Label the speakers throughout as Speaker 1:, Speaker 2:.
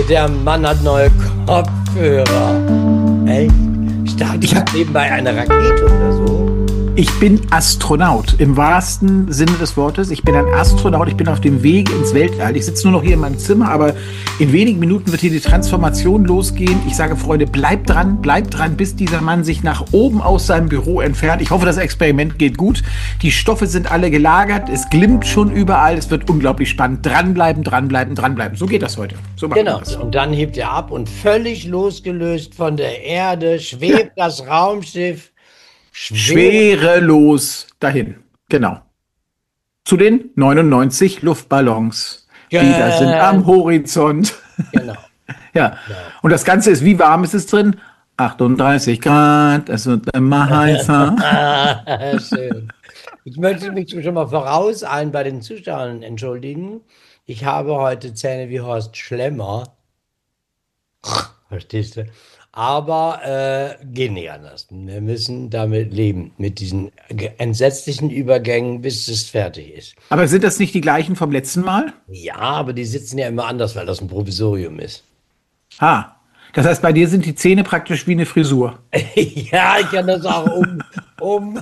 Speaker 1: Der Mann hat neue Kopfhörer. Echt? Startet nebenbei eine Rakete oder so?
Speaker 2: Ich bin Astronaut, im wahrsten Sinne des Wortes. Ich bin ein Astronaut, ich bin auf dem Weg ins Weltall. Ich sitze nur noch hier in meinem Zimmer, aber in wenigen Minuten wird hier die Transformation losgehen. Ich sage, Freunde, bleibt dran, bis dieser Mann sich nach oben aus seinem Büro entfernt. Ich hoffe, das Experiment geht gut. Die Stoffe sind alle gelagert, es glimmt schon überall, es wird unglaublich spannend. Dranbleiben. So geht das heute. So machen wir das.
Speaker 1: Und dann hebt er ab und völlig losgelöst von der Erde schwebt das Raumschiff
Speaker 2: schwerelos dahin. Genau. Zu den 99 Luftballons, die da sind am Horizont.
Speaker 1: Genau.
Speaker 2: Ja. Und das Ganze ist, wie warm ist es drin? 38 Grad, es wird immer heißer.
Speaker 1: Schön. Ich möchte mich schon mal voraus allen bei den Zuschauern entschuldigen. Ich habe heute Zähne wie Horst Schlemmer. Verstehst du? Aber geht nicht anders. Wir müssen damit leben, mit diesen entsetzlichen Übergängen, bis es fertig ist.
Speaker 2: Aber sind das nicht die gleichen vom letzten Mal?
Speaker 1: Ja, aber die sitzen ja immer anders, weil das ein Provisorium ist.
Speaker 2: Das heißt, bei dir sind die Zähne praktisch wie eine Frisur.
Speaker 1: Ja, ich kann das auch um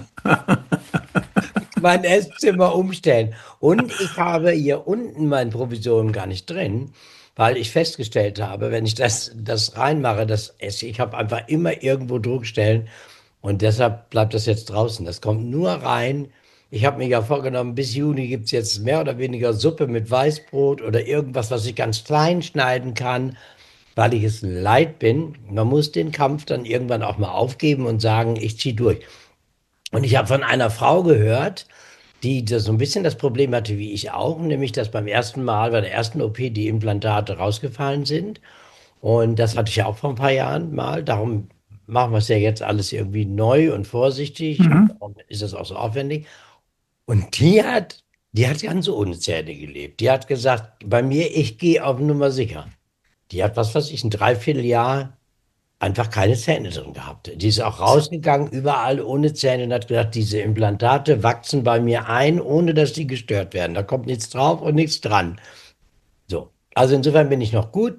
Speaker 1: mein Esszimmer umstellen. Und ich habe hier unten mein Provisorium gar nicht drin, weil ich festgestellt habe, wenn ich das reinmache, ich habe einfach immer irgendwo Druckstellen und deshalb bleibt das jetzt draußen. Das kommt nur rein. Ich habe mir ja vorgenommen, bis Juni gibt es jetzt mehr oder weniger Suppe mit Weißbrot oder irgendwas, was ich ganz klein schneiden kann, weil ich es leid bin. Man muss den Kampf dann irgendwann auch mal aufgeben und sagen, ich ziehe durch. Und ich habe von einer Frau gehört, die so ein bisschen das Problem hatte wie ich auch, nämlich dass bei der ersten OP die Implantate rausgefallen sind. Und das hatte ich ja auch vor ein paar Jahren mal. Darum machen wir es ja jetzt alles irgendwie neu und vorsichtig. Und darum ist es auch so aufwendig. Und die hat ganz ohne Zähne gelebt. Die hat gesagt, bei mir, ich gehe auf Nummer sicher. Die hat, was weiß ich, ein Dreivierteljahr einfach keine Zähne drin gehabt. Die ist auch rausgegangen, überall ohne Zähne und hat gesagt, diese Implantate wachsen bei mir ein, ohne dass die gestört werden. Da kommt nichts drauf und nichts dran. So, also insofern bin ich noch gut.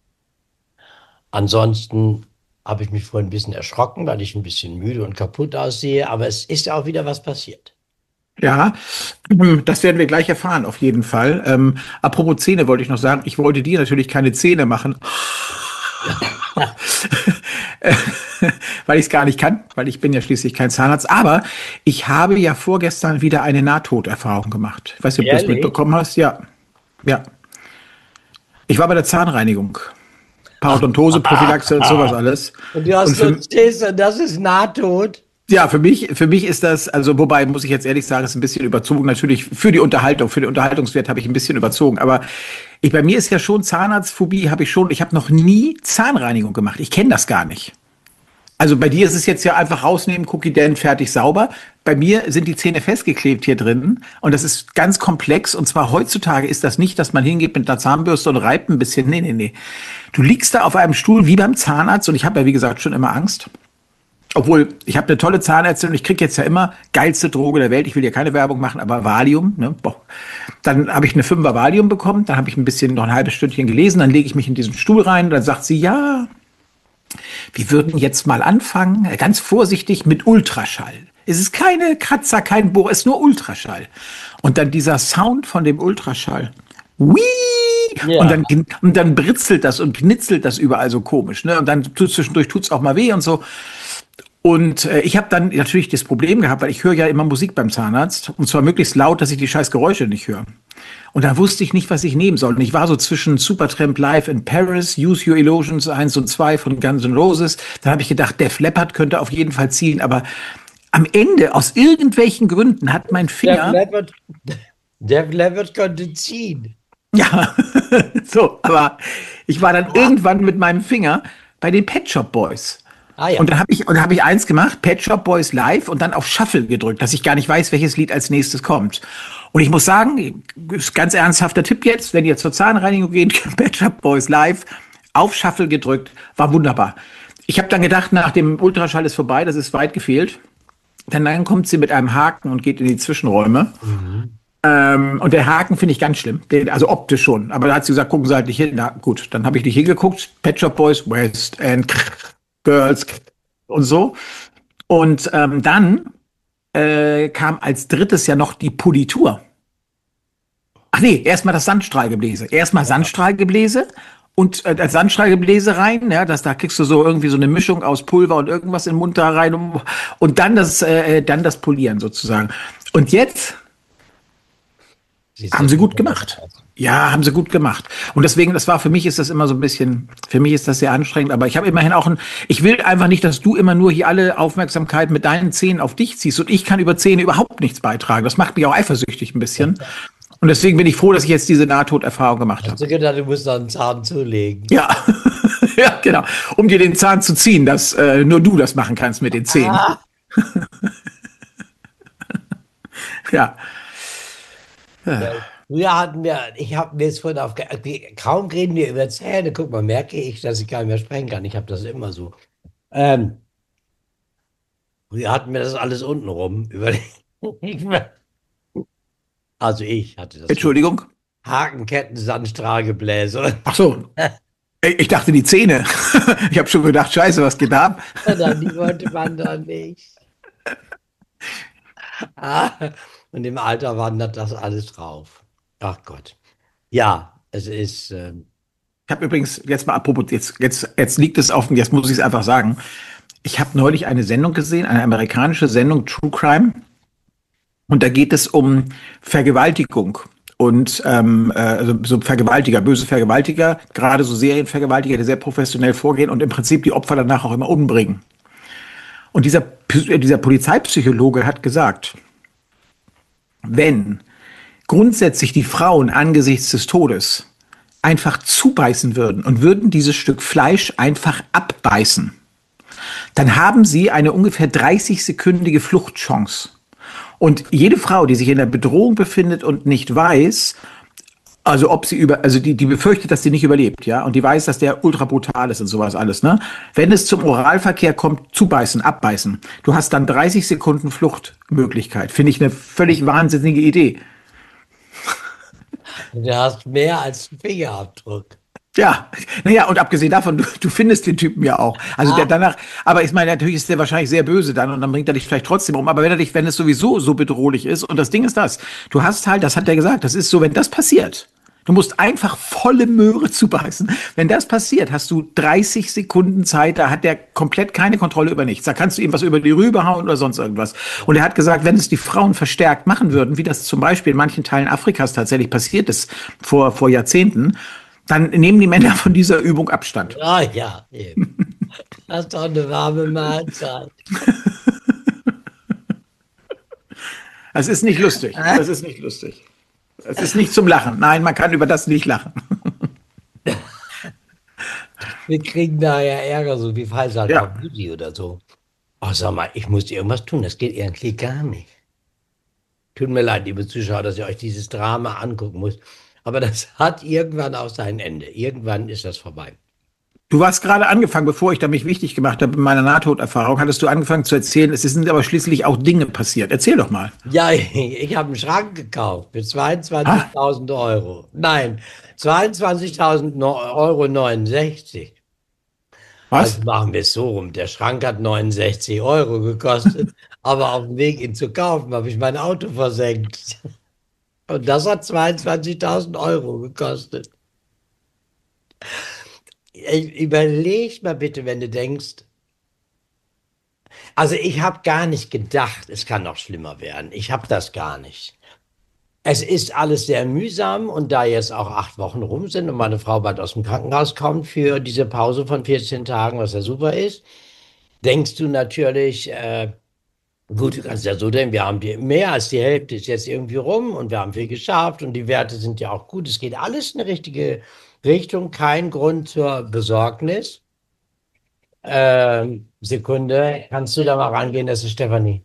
Speaker 1: Ansonsten habe ich mich vorhin ein bisschen erschrocken, weil ich ein bisschen müde und kaputt aussehe, aber es ist auch wieder was passiert.
Speaker 2: Ja, das werden wir gleich erfahren, auf jeden Fall. Apropos Zähne wollte ich noch sagen, ich wollte dir natürlich keine Zähne machen. Weil ich es gar nicht kann, weil ich bin ja schließlich kein Zahnarzt. Aber ich habe ja vorgestern wieder eine Nahtoderfahrung gemacht. Ich weiß nicht, ob du das mitbekommen hast. Ja. Ich war bei der Zahnreinigung. Parodontose, Prophylaxe und sowas alles.
Speaker 1: Und du hast das ist Nahtod?
Speaker 2: Ja, für mich ist das, also wobei, muss ich jetzt ehrlich sagen, ist ein bisschen überzogen. Natürlich für den Unterhaltungswert habe ich ein bisschen überzogen. Aber bei mir ist ja schon Zahnarztphobie, ich habe noch nie Zahnreinigung gemacht. Ich kenne das gar nicht. Also bei dir ist es jetzt ja einfach rausnehmen, Cookie Dent, fertig, sauber. Bei mir sind die Zähne festgeklebt hier drin und das ist ganz komplex. Und zwar heutzutage ist das nicht, dass man hingeht mit einer Zahnbürste und reibt ein bisschen. Nee. Du liegst da auf einem Stuhl wie beim Zahnarzt und ich habe ja, wie gesagt, schon immer Angst. Obwohl, ich habe eine tolle Zahnärztin und ich kriege jetzt ja immer geilste Droge der Welt. Ich will ja keine Werbung machen, aber Valium. Ne? Boah. Dann habe ich eine 5er Valium bekommen, dann habe ich noch ein halbes Stündchen gelesen, dann lege ich mich in diesen Stuhl rein und dann sagt sie, ja, wir würden jetzt mal anfangen, ganz vorsichtig mit Ultraschall. Es ist keine Kratzer, kein Bohr, es ist nur Ultraschall. Und dann dieser Sound von dem Ultraschall. Wii! Ja. Und dann britzelt das und knitzelt das überall so komisch. Ne? Und dann zwischendurch tut's auch mal weh und so. Und ich habe dann natürlich das Problem gehabt, weil ich höre ja immer Musik beim Zahnarzt. Und zwar möglichst laut, dass ich die scheiß Geräusche nicht höre. Und da wusste ich nicht, was ich nehmen soll. Und ich war so zwischen Supertramp Live in Paris, Use Your Illusions 1 und 2 von Guns N' Roses. Dann habe ich gedacht, Def Leppard könnte auf jeden Fall ziehen. Aber am Ende, aus irgendwelchen Gründen, hat mein Finger...
Speaker 1: Def Leppard könnte ziehen.
Speaker 2: Ja, so, aber ich war dann irgendwann mit meinem Finger bei den Pet Shop Boys. Ja. Und dann habe ich eins gemacht, Pet Shop Boys live und dann auf Shuffle gedrückt, dass ich gar nicht weiß, welches Lied als nächstes kommt. Und ich muss sagen, ist ganz ernsthafter Tipp jetzt, wenn ihr zur Zahnreinigung geht, Pet Shop Boys live, auf Shuffle gedrückt, war wunderbar. Ich habe dann gedacht, nach dem Ultraschall ist vorbei, das ist weit gefehlt. Dann kommt sie mit einem Haken und geht in die Zwischenräume. Und der Haken finde ich ganz schlimm. Also optisch schon. Aber da hat sie gesagt, gucken Sie halt nicht hin. Na gut, dann habe ich nicht hingeguckt. Pet Shop Boys, West End Girls und so. Und dann kam als drittes ja noch die Politur. Ach nee, erstmal das Sandstrahlgebläse. Erstmal Sandstrahlgebläse und als Sandstrahlgebläse rein, ja, da kriegst du so irgendwie so eine Mischung aus Pulver und irgendwas in den Mund da rein und dann das Polieren sozusagen. Und jetzt haben sie gut gemacht. Ja, haben sie gut gemacht. Und deswegen, für mich ist das immer so ein bisschen, für mich ist das sehr anstrengend, aber ich habe immerhin ich will einfach nicht, dass du immer nur hier alle Aufmerksamkeit mit deinen Zähnen auf dich ziehst und ich kann über Zähne überhaupt nichts beitragen. Das macht mich auch eifersüchtig ein bisschen. Und deswegen bin ich froh, dass ich jetzt diese Nahtoderfahrung gemacht habe.
Speaker 1: Hast du gedacht, du musst noch einen Zahn zulegen?
Speaker 2: Ja, ja, genau. Um dir den Zahn zu ziehen, dass nur du das machen kannst mit den Zähnen.
Speaker 1: Ah.
Speaker 2: Ja.
Speaker 1: Früher hatten wir, ich habe mir jetzt vorhin kaum reden wir über Zähne. Guck mal, merke ich, dass ich gar nicht mehr sprechen kann. Ich habe das immer so. Früher hatten wir das alles unten rum. Also ich hatte das.
Speaker 2: Entschuldigung.
Speaker 1: Hakenketten, Sandstrahlgebläse.
Speaker 2: Ach so. Ich dachte die Zähne. Ich habe schon gedacht, scheiße, was geht da ab?
Speaker 1: Die wollte man doch nicht. Und im Alter wandert das alles drauf. Ach Gott. Ja, es ist.
Speaker 2: Ich habe übrigens, jetzt mal apropos, jetzt liegt es auf, jetzt muss ich es einfach sagen. Ich habe neulich eine Sendung gesehen, eine amerikanische Sendung, True Crime. Und da geht es um Vergewaltigung. Und also so Vergewaltiger, böse Vergewaltiger, gerade so Serienvergewaltiger, die sehr professionell vorgehen und im Prinzip die Opfer danach auch immer umbringen. Und dieser Polizeipsychologe hat gesagt, wenn grundsätzlich die Frauen angesichts des Todes einfach zubeißen würden und würden dieses Stück Fleisch einfach abbeißen, dann haben sie eine ungefähr 30-sekündige Fluchtchance. Und jede Frau, die sich in der Bedrohung befindet und nicht weiß, also ob sie die befürchtet, dass sie nicht überlebt, ja, und die weiß, dass der ultra brutal ist und sowas alles, ne? Wenn es zum Oralverkehr kommt, zubeißen, abbeißen. Du hast dann 30 Sekunden Fluchtmöglichkeit. Finde ich eine völlig wahnsinnige Idee.
Speaker 1: Du hast mehr als einen Fingerabdruck.
Speaker 2: Ja, naja, und abgesehen davon, du findest den Typen ja auch. Also der danach, aber ich meine, natürlich ist der wahrscheinlich sehr böse dann und dann bringt er dich vielleicht trotzdem um. Aber wenn es sowieso so bedrohlich ist, und das Ding ist du hast halt, das hat der gesagt, das ist so, wenn das passiert, du musst einfach volle Möhre zubeißen. Wenn das passiert, hast du 30 Sekunden Zeit, da hat der komplett keine Kontrolle über nichts. Da kannst du ihm was über die Rübe hauen oder sonst irgendwas. Und er hat gesagt, wenn es die Frauen verstärkt machen würden, wie das zum Beispiel in manchen Teilen Afrikas tatsächlich passiert ist, vor Jahrzehnten, dann nehmen die Männer von dieser Übung Abstand.
Speaker 1: Ah ja, eben. Das ist doch eine warme Mahlzeit.
Speaker 2: Das ist nicht lustig. Das ist nicht lustig. Das ist nicht zum Lachen. Nein, man kann über das nicht lachen.
Speaker 1: Wir kriegen daher Ärger, so wie Faisal
Speaker 2: Ja.
Speaker 1: Kabusi oder so. Oh, sag mal, ich muss irgendwas tun. Das geht irgendwie gar nicht. Tut mir leid, liebe Zuschauer, dass ihr euch dieses Drama angucken müsst. Aber das hat irgendwann auch sein Ende. Irgendwann ist das vorbei.
Speaker 2: Du hast gerade angefangen, bevor ich da mich wichtig gemacht habe in meiner Nahtoderfahrung, hattest du angefangen zu erzählen, es sind aber schließlich auch Dinge passiert. Erzähl doch mal.
Speaker 1: Ja, ich habe einen Schrank gekauft für 22.000 Euro. Nein, 22.000,69 Euro.
Speaker 2: Was?
Speaker 1: Also machen wir es so rum. Der Schrank hat 69 Euro gekostet, aber auf dem Weg, ihn zu kaufen, habe ich mein Auto versenkt. Und das hat 22.000 Euro gekostet. Überleg mal bitte, wenn du denkst, also ich habe gar nicht gedacht, es kann noch schlimmer werden. Ich habe das gar nicht. Es ist alles sehr mühsam und da jetzt auch 8 Wochen rum sind und meine Frau bald aus dem Krankenhaus kommt für diese Pause von 14 Tagen, was ja super ist, denkst du natürlich, gut, du kannst ja so denken, wir haben mehr als die Hälfte ist jetzt irgendwie rum und wir haben viel geschafft und die Werte sind ja auch gut. Es geht alles in eine richtige Richtung, kein Grund zur Besorgnis. Sekunde, kannst du da mal rangehen? Das ist Stefanie.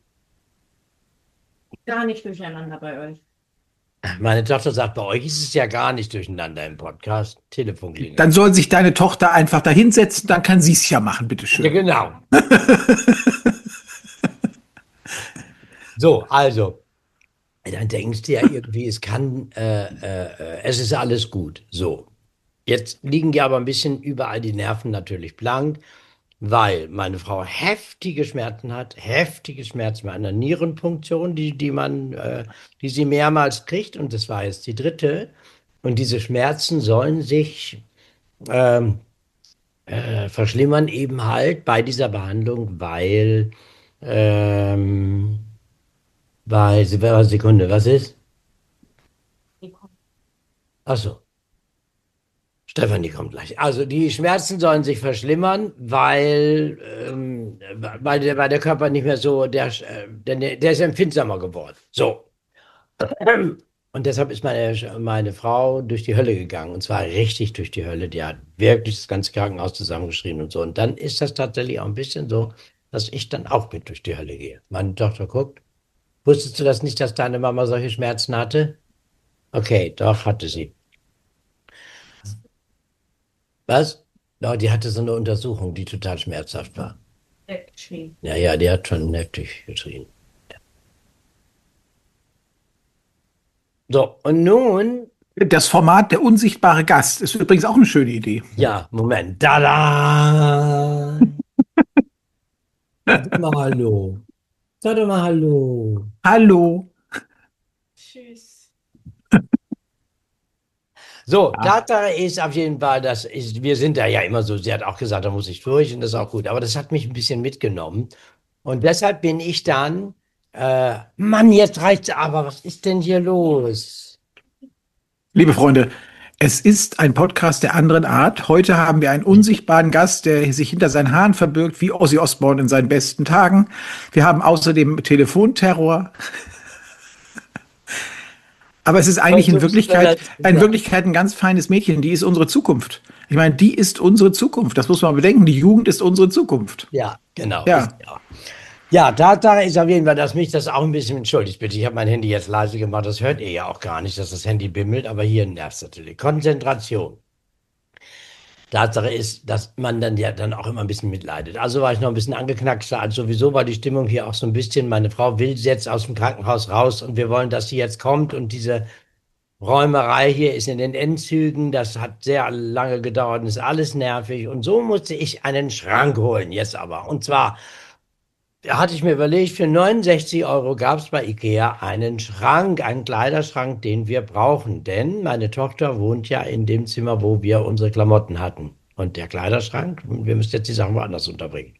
Speaker 3: Gar nicht durcheinander bei euch.
Speaker 1: Meine Tochter sagt, bei euch ist es ja gar nicht durcheinander im Podcast. Telefon klingelt.
Speaker 2: Dann soll sich deine Tochter einfach da hinsetzen, dann kann sie es ja machen, bitteschön.
Speaker 1: Ja, genau. So, also, dann denkst du ja irgendwie, es ist alles gut. So. Jetzt liegen ja aber ein bisschen überall die Nerven natürlich blank, weil meine Frau heftige Schmerzen bei einer Nierenpunktion, die sie mehrmals kriegt, und das war jetzt die dritte. Und diese Schmerzen sollen sich ähm, verschlimmern eben halt bei dieser Behandlung, ähm, Sekunde, was ist? Ach so. Stefanie kommt gleich. Also die Schmerzen sollen sich verschlimmern, weil der Körper nicht mehr so, der ist empfindsamer geworden. So. Und deshalb ist meine Frau durch die Hölle gegangen. Und zwar richtig durch die Hölle. Die hat wirklich das ganze Krankenhaus zusammengeschrien und so. Und dann ist das tatsächlich auch ein bisschen so, dass ich dann auch mit durch die Hölle gehe. Meine Tochter guckt. Wusstest du das nicht, dass deine Mama solche Schmerzen hatte? Okay, doch, hatte sie. Was? Ja, die hatte so eine Untersuchung, die total schmerzhaft war. Ja, ja, die hat schon heftig geschrien. So, und nun,
Speaker 2: Das Format Der unsichtbare Gast ist übrigens auch eine schöne Idee.
Speaker 1: ja, Moment. Tada! Sag doch mal Hallo. Sag doch mal Hallo.
Speaker 2: Hallo.
Speaker 1: So,
Speaker 2: Ja.
Speaker 1: Tatsache ist auf jeden Fall, wir sind da ja immer so, sie hat auch gesagt, da muss ich durch und das ist auch gut. Aber das hat mich ein bisschen mitgenommen. Und deshalb bin ich dann, Mann, jetzt reicht's aber, was ist denn hier los?
Speaker 2: Liebe Freunde, es ist ein Podcast der anderen Art. Heute haben wir einen unsichtbaren Gast, der sich hinter seinen Haaren verbirgt, wie Ozzy Osbourne in seinen besten Tagen. Wir haben außerdem Telefonterror. Aber es ist eigentlich
Speaker 1: Versuch's mir das zu
Speaker 2: in
Speaker 1: sagen.
Speaker 2: Wirklichkeit ein ganz feines Mädchen. Die ist unsere Zukunft. Ich meine, die ist unsere Zukunft. Das muss man bedenken. Die Jugend ist unsere Zukunft.
Speaker 1: Ja, genau, ist
Speaker 2: Ja,
Speaker 1: ja. Ja, Tatsache ist auf jeden Fall, dass mich das auch ein bisschen entschuldigt, bitte. Ich habe mein Handy jetzt leise gemacht, das hört ihr ja auch gar nicht, dass das Handy bimmelt, aber hier nervt es natürlich. Konzentration. Tatsache ist, dass man dann ja dann auch immer ein bisschen mitleidet. Also war ich noch ein bisschen angeknackster als sowieso, war die Stimmung hier auch so ein bisschen. Meine Frau will jetzt aus dem Krankenhaus raus und wir wollen, dass sie jetzt kommt und diese Räumerei hier ist in den Endzügen. Das hat sehr lange gedauert und ist alles nervig. Und so musste ich einen Schrank holen, jetzt aber. Und zwar hatte ich mir überlegt, für 69 € gab es bei IKEA einen Schrank, einen Kleiderschrank, den wir brauchen. Denn meine Tochter wohnt ja in dem Zimmer, wo wir unsere Klamotten hatten. Und der Kleiderschrank, wir müssen jetzt die Sachen woanders unterbringen.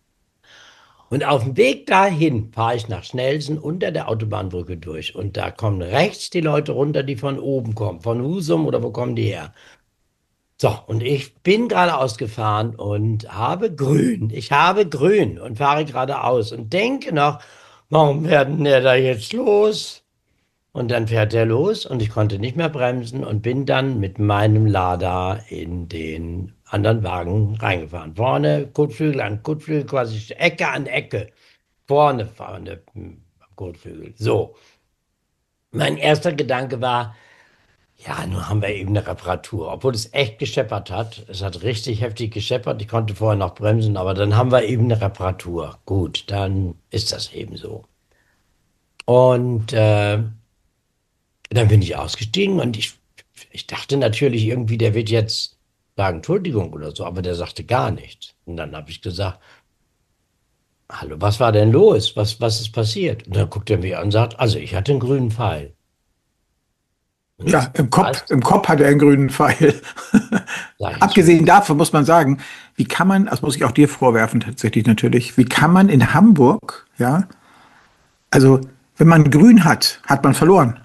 Speaker 1: Und auf dem Weg dahin fahre ich nach Schnellsen unter der Autobahnbrücke durch. Und da kommen rechts die Leute runter, die von oben kommen. Von Husum oder wo kommen die her? So, und ich bin geradeaus gefahren und habe grün. Ich habe grün und fahre geradeaus und denke noch, warum werden der da jetzt los? Und dann fährt der los und ich konnte nicht mehr bremsen und bin dann mit meinem Lada in den anderen Wagen reingefahren. Vorne Kotflügel an Kotflügel, quasi Ecke an Ecke. Vorne am Kotflügel. So, mein erster Gedanke war, ja, nun haben wir eben eine Reparatur, obwohl es echt gescheppert hat. Es hat richtig heftig gescheppert. Ich konnte vorher noch bremsen, aber dann haben wir eben eine Reparatur. Gut, dann ist das eben so. Und dann bin ich ausgestiegen und ich dachte natürlich irgendwie, der wird jetzt sagen, Entschuldigung oder so, aber der sagte gar nichts. Und dann habe ich gesagt, hallo, was war denn los? Was ist passiert? Und dann guckt er mich an und sagt, also ich hatte einen grünen Pfeil. Und ich
Speaker 2: ja,
Speaker 1: sag, was?
Speaker 2: im Kopf hat er einen grünen Pfeil.
Speaker 1: Sag ich,
Speaker 2: Abgesehen davon muss man sagen, wie kann man, das muss ich auch dir vorwerfen tatsächlich natürlich, wie kann man in Hamburg, ja, also wenn man grün hat, hat man verloren.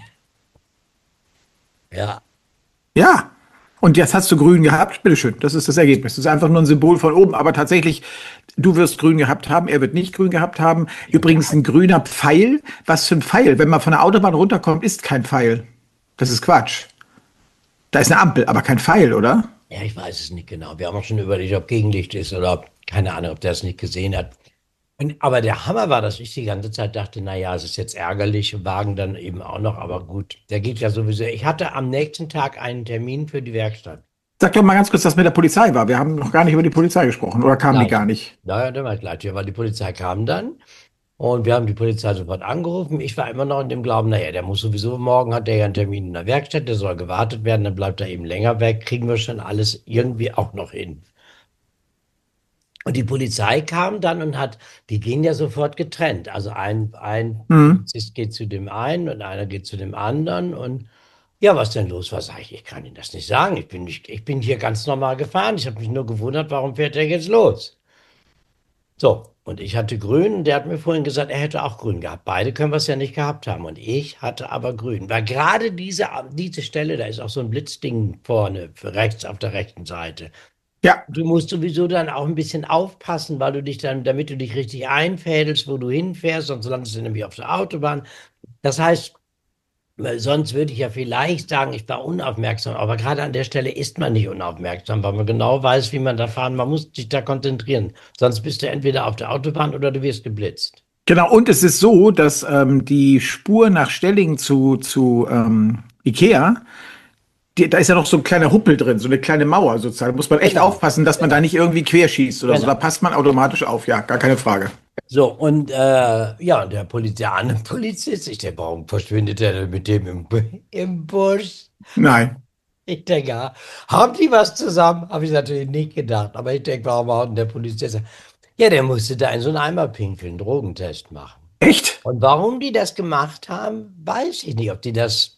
Speaker 1: ja,
Speaker 2: Ja. Und jetzt hast du grün gehabt, bitteschön, das ist das Ergebnis. Das ist einfach nur ein Symbol von oben, aber tatsächlich, du wirst grün gehabt haben, er wird nicht grün gehabt haben. Übrigens ein grüner Pfeil, was für ein Pfeil? Wenn man von der Autobahn runterkommt, ist kein Pfeil. Das ist Quatsch. Da ist eine Ampel, aber kein Pfeil, oder?
Speaker 1: ja, ich weiß es nicht genau. Wir haben auch schon überlegt, ob Gegenlicht ist oder ob, keine Ahnung, ob der es nicht gesehen hat. Aber der Hammer war, dass ich die ganze Zeit dachte, naja, es ist jetzt ärgerlich, Wagen dann eben auch noch, aber gut, der geht ja sowieso. Ich hatte am nächsten Tag einen Termin für die Werkstatt.
Speaker 2: Sag doch mal ganz kurz, was mit der Polizei war. Wir haben noch gar nicht über die Polizei gesprochen, oder kamen die
Speaker 1: Gleich.
Speaker 2: gar nicht?
Speaker 1: Naja, dann war gleich, ja, weil die Polizei kam dann Und wir haben die Polizei sofort angerufen. Ich war immer noch in dem Glauben, naja, der muss sowieso, morgen hat der ja einen Termin in der Werkstatt, der soll gewartet werden, dann bleibt er eben länger weg, kriegen wir schon alles irgendwie auch noch hin. Und die Polizei kam dann und die gehen ja sofort getrennt. Also ein
Speaker 2: Mhm.
Speaker 1: Polizist geht zu dem einen und einer geht zu dem anderen. Und ja, was denn los war, sage ich kann Ihnen das nicht sagen. Ich bin hier ganz normal gefahren. Ich habe mich nur gewundert, warum fährt der jetzt los? So, und ich hatte grün und der hat mir vorhin gesagt, er hätte auch grün gehabt. Beide können wir es ja nicht gehabt haben. Und ich hatte aber grün. Weil gerade diese Stelle, da ist auch so ein Blitzding vorne, für rechts auf der rechten Seite.
Speaker 2: Ja,
Speaker 1: Du musst sowieso dann auch ein bisschen aufpassen, weil du dich dann, damit du dich richtig einfädelst, wo du hinfährst, sonst landest du nämlich auf der Autobahn. Das heißt, weil sonst würde ich ja vielleicht sagen, ich war unaufmerksam, aber gerade an der Stelle ist man nicht unaufmerksam, weil man genau weiß, wie man da fahren, man muss sich da konzentrieren. Sonst bist du entweder auf der Autobahn oder du wirst geblitzt.
Speaker 2: genau. Und es ist so, dass die Spur nach Stellingen zu Ikea, da ist ja noch so ein kleiner Huppel drin, so eine kleine Mauer sozusagen. Da muss man echt
Speaker 1: Genau.
Speaker 2: aufpassen, dass man da
Speaker 1: Genau.
Speaker 2: nicht irgendwie querschießt oder so. Da
Speaker 1: Genau.
Speaker 2: passt man automatisch auf, ja, gar keine Frage.
Speaker 1: So, und ja, der andere Polizist, ich denke, warum verschwindet der denn mit dem im Busch?
Speaker 2: Nein.
Speaker 1: Ich denke, ja, haben die was zusammen? Habe ich natürlich nicht gedacht. Aber ich denke, warum hat denn der Polizist? Ja, der musste da in so einen Eimer pinkeln, Drogentest machen.
Speaker 2: Echt?
Speaker 1: Und warum die das gemacht haben, weiß ich nicht. Ob die das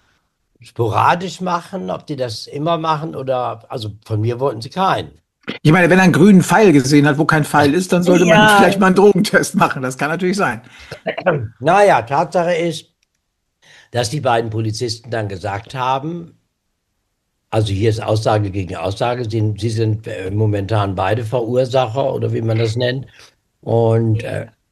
Speaker 1: sporadisch machen, ob die das immer machen oder, also von mir wollten sie keinen.
Speaker 2: Ich meine, wenn er einen grünen Pfeil gesehen hat, wo kein Pfeil ist, dann sollte man
Speaker 1: Ja.
Speaker 2: vielleicht mal einen Drogentest machen. Das kann natürlich sein.
Speaker 1: Naja, Tatsache ist, dass die beiden Polizisten dann gesagt haben, also hier ist Aussage gegen Aussage, sie sind momentan beide Verursacher oder wie man das nennt. Und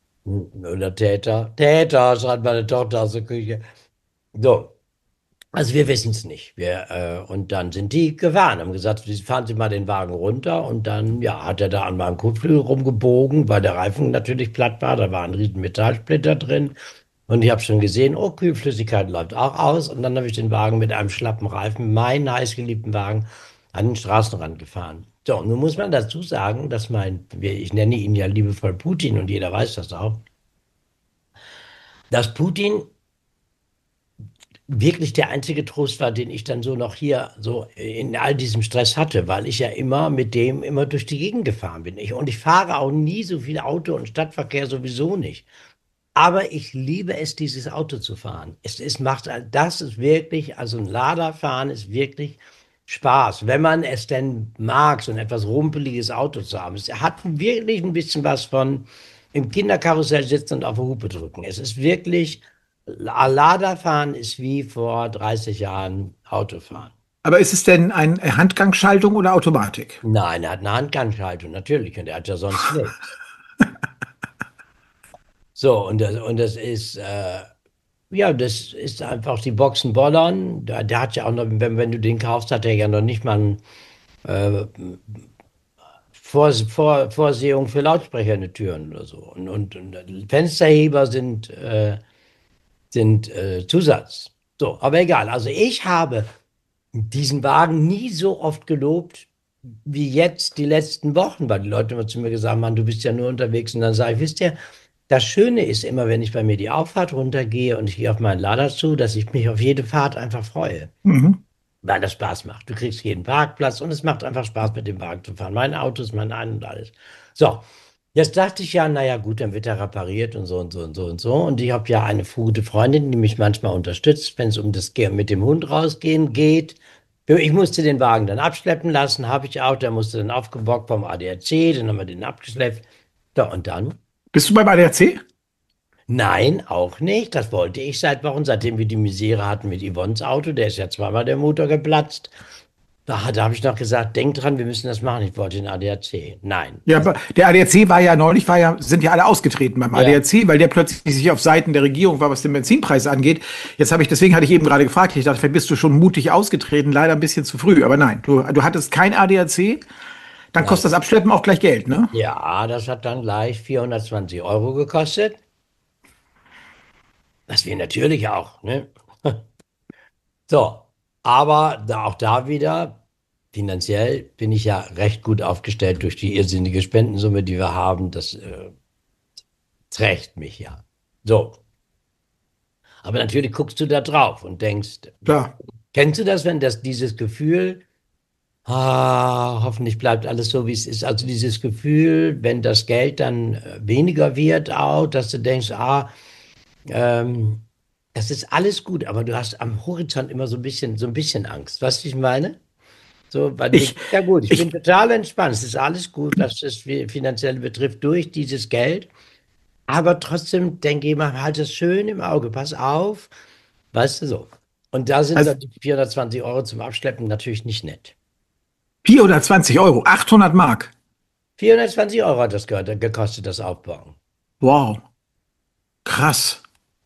Speaker 1: oder Täter, schreibt meine Tochter aus der Küche. So, also wir wissen es nicht. Und dann sind die gefahren, haben gesagt, fahren Sie mal den Wagen runter. Und dann, ja, hat er da an meinem Kotflügel rumgebogen, weil der Reifen natürlich platt war. Da war ein riesen Metallsplitter drin. Und ich habe schon gesehen, oh, Kühlflüssigkeit läuft auch aus. Und dann habe ich den Wagen mit einem schlappen Reifen, meinen heißgeliebten Wagen, an den Straßenrand gefahren. So, nun muss man dazu sagen, dass ich nenne ihn ja liebevoll Putin und jeder weiß das auch, dass Putin wirklich der einzige Trost war, den ich dann so noch hier so in all diesem Stress hatte, weil ich ja immer mit dem immer durch die Gegend gefahren bin. Und ich fahre auch nie so viel Auto und Stadtverkehr sowieso nicht. Aber ich liebe es, dieses Auto zu fahren. Das ist wirklich, also ein Lada fahren ist wirklich Spaß, wenn man es denn mag, so ein etwas rumpeliges Auto zu haben. Es hat wirklich ein bisschen was von im Kinderkarussell sitzen und auf die Hupe drücken. Es ist wirklich, Lada fahren ist wie vor 30 Jahren Autofahren.
Speaker 2: Aber ist es denn eine Handgangschaltung oder Automatik?
Speaker 1: Nein, er hat eine Handgangschaltung, natürlich, und er hat ja sonst nichts. So, und das ist, ja, das ist einfach die Boxen bollern. Der hat ja auch noch, wenn du den kaufst, hat er ja noch nicht mal eine Vorsehung für Lautsprecher in den Türen oder so. Und Fensterheber sind Zusatz. So, aber egal. Also ich habe diesen Wagen nie so oft gelobt wie jetzt die letzten Wochen, weil die Leute immer zu mir gesagt haben, du bist ja nur unterwegs. Und dann sage ich, wisst ihr, das Schöne ist immer, wenn ich bei mir die Auffahrt runtergehe und ich gehe auf meinen Lader zu, dass ich mich auf jede Fahrt einfach freue,
Speaker 2: Mhm.
Speaker 1: weil das Spaß macht. Du kriegst jeden Parkplatz und es macht einfach Spaß, mit dem Wagen zu fahren. Mein Auto ist mein Ein und alles. So, jetzt dachte ich ja, naja gut, dann wird er repariert und so und so und so und so. Und ich habe ja eine gute Freundin, die mich manchmal unterstützt, wenn es um das mit dem Hund rausgehen geht. Ich musste den Wagen dann abschleppen lassen, habe ich auch. Der musste dann aufgebockt vom ADAC, dann haben wir den abgeschleppt. So, und dann?
Speaker 2: Bist du beim ADAC?
Speaker 1: Nein, auch nicht. Das wollte ich seit Wochen, seitdem wir die Misere hatten mit Yvonnes Auto. Der ist ja zweimal der Motor geplatzt. Da habe ich noch gesagt, denk dran, wir müssen das machen. Ich wollte den ADAC. Nein.
Speaker 2: Ja, aber der ADAC war ja neulich, sind ja alle ausgetreten beim
Speaker 1: Ja.
Speaker 2: ADAC, weil der plötzlich sich auf Seiten der Regierung war, was den Benzinpreis angeht. Deswegen hatte ich eben gerade gefragt, ich dachte, vielleicht bist du schon mutig ausgetreten, leider ein bisschen zu früh. Aber nein, du hattest kein ADAC, dann
Speaker 1: Nein.
Speaker 2: kostet das Abschleppen auch gleich Geld, ne?
Speaker 1: Ja, das hat dann gleich 420 € gekostet. Was wir natürlich auch, ne? So, aber auch da wieder, finanziell bin ich ja recht gut aufgestellt durch die irrsinnige Spendensumme, die wir haben. trägt mich ja. So, aber natürlich guckst du da drauf und denkst,
Speaker 2: Klar.
Speaker 1: kennst du das, wenn dieses Gefühl, hoffentlich bleibt alles so, wie es ist. Also dieses Gefühl, wenn das Geld dann weniger wird, auch, dass du denkst, ähm, das ist alles gut, aber du hast am Horizont immer so ein bisschen Angst. Weißt du, was ich meine? So, weil mir
Speaker 2: Ich,
Speaker 1: geht's ja gut. Ich bin
Speaker 2: ich,
Speaker 1: total entspannt. Es ist alles gut, was das Finanzielle betrifft, durch dieses Geld. Aber trotzdem denke ich mal, halt es schön im Auge. Pass auf. Weißt du so. Und da sind
Speaker 2: also
Speaker 1: dann die 420 Euro zum Abschleppen natürlich nicht nett.
Speaker 2: 420 Euro, 800 Mark.
Speaker 1: 420 Euro hat das gekostet, das Aufbauen.
Speaker 2: Wow, krass.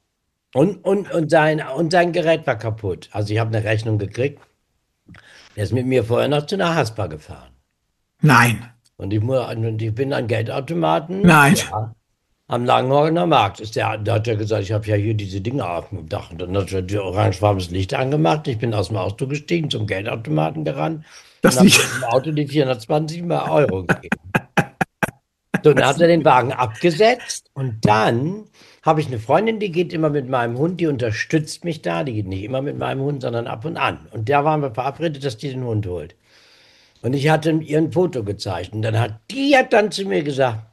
Speaker 1: Und sein Gerät war kaputt. Also ich habe eine Rechnung gekriegt. Der ist mit mir vorher noch zu einer Haspa gefahren.
Speaker 2: Nein,
Speaker 1: Und ich bin an Geldautomaten,
Speaker 2: nein.
Speaker 1: ja, am Langhorner Markt. Da hat er gesagt, ich habe ja hier diese Dinge auf dem Dach. Und dann hat er die orangefarbenes Licht angemacht. Ich bin aus dem Auto gestiegen, zum Geldautomaten gerannt und
Speaker 2: Das
Speaker 1: habe
Speaker 2: nicht.
Speaker 1: dem Auto die 420 mal Euro gegeben. So, dann hat er den Wagen abgesetzt und dann habe ich eine Freundin, die geht immer mit meinem Hund, die unterstützt mich da. Die geht nicht immer mit meinem Hund, sondern ab und an. Und da waren wir verabredet, dass die den Hund holt. Und ich hatte ihr ein Foto gezeigt. Und die hat dann zu mir gesagt,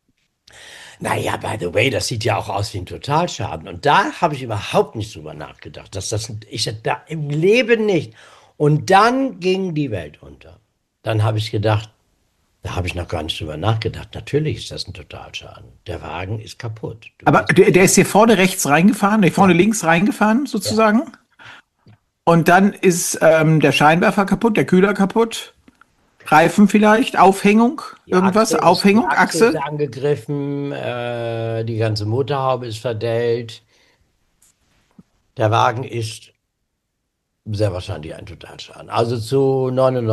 Speaker 1: naja, by the way, das sieht ja auch aus wie ein Totalschaden. Und da habe ich überhaupt nicht drüber nachgedacht. Ich da im Leben nicht. Und dann ging die Welt unter. Dann habe ich gedacht, da habe ich noch gar nicht drüber nachgedacht. Natürlich ist das ein Totalschaden. Der Wagen ist kaputt. Du
Speaker 2: Aber
Speaker 1: bist,
Speaker 2: der ist hier vorne rechts reingefahren, der vorne
Speaker 1: ja,
Speaker 2: links reingefahren,
Speaker 1: ja.
Speaker 2: sozusagen. Und dann ist der Scheinwerfer kaputt, der Kühler kaputt. Reifen vielleicht, Aufhängung, irgendwas,
Speaker 1: Die
Speaker 2: Aufhängung,
Speaker 1: Achse ist
Speaker 2: Achse.
Speaker 1: angegriffen, die ganze Motorhaube ist verdellt. Der Wagen ist sehr wahrscheinlich ein Totalschaden. Also zu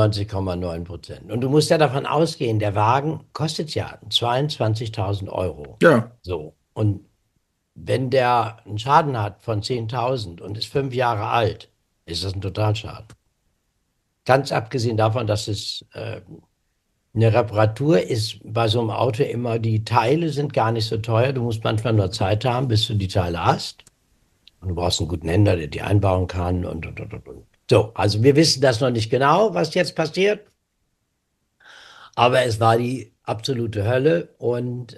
Speaker 1: 99,9%. Und du musst ja davon ausgehen, der Wagen kostet ja 22.000 Euro.
Speaker 2: Ja.
Speaker 1: So. Und wenn der einen Schaden hat von 10.000 und ist 5 Jahre alt, ist das ein Totalschaden. Ganz abgesehen davon, dass es eine Reparatur ist bei so einem Auto immer, die Teile sind gar nicht so teuer. Du musst manchmal nur Zeit haben, bis du die Teile hast. Und du brauchst einen guten Händler, der die einbauen kann und. So, also wir wissen das noch nicht genau, was jetzt passiert, aber es war die absolute Hölle. Und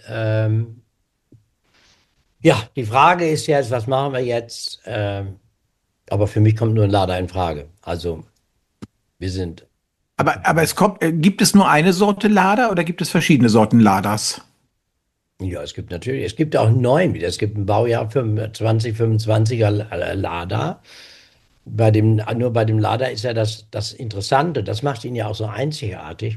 Speaker 1: ja, die Frage ist jetzt, was machen wir jetzt? Aber für mich kommt nur ein Lader in Frage. Also wir sind,
Speaker 2: Aber es kommt, gibt es nur eine Sorte Lader oder gibt es verschiedene Sorten Laders?
Speaker 1: ja, es gibt auch einen neuen wieder. Es gibt ein Baujahr 2025er Lader. Nur bei dem Lader ist ja das Interessante, das macht ihn ja auch so einzigartig,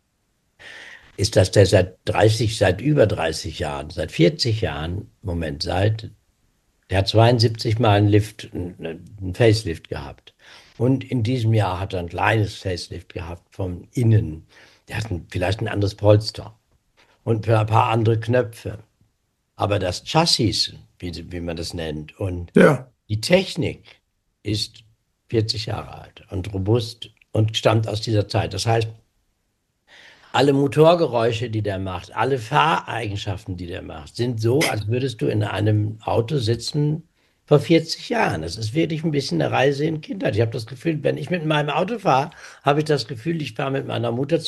Speaker 1: ist, dass der seit über 30 Jahren, seit 40 Jahren, der hat 72 Mal einen Facelift gehabt. Und in diesem Jahr hat er ein kleines Facelift gehabt vom Innen. Der hat vielleicht ein anderes Polster und ein paar andere Knöpfe. Aber das Chassis, wie man das nennt, und
Speaker 2: Ja.
Speaker 1: die Technik ist 40 Jahre alt und robust und stammt aus dieser Zeit. Das heißt, alle Motorgeräusche, die der macht, alle Fahreigenschaften, die der macht, sind so, als würdest du in einem Auto sitzen vor 40 Jahren. Es ist wirklich ein bisschen eine Reise in Kindheit. Ich habe das Gefühl, wenn ich mit meinem Auto fahre, habe ich das Gefühl, ich fahre mit meiner Mutter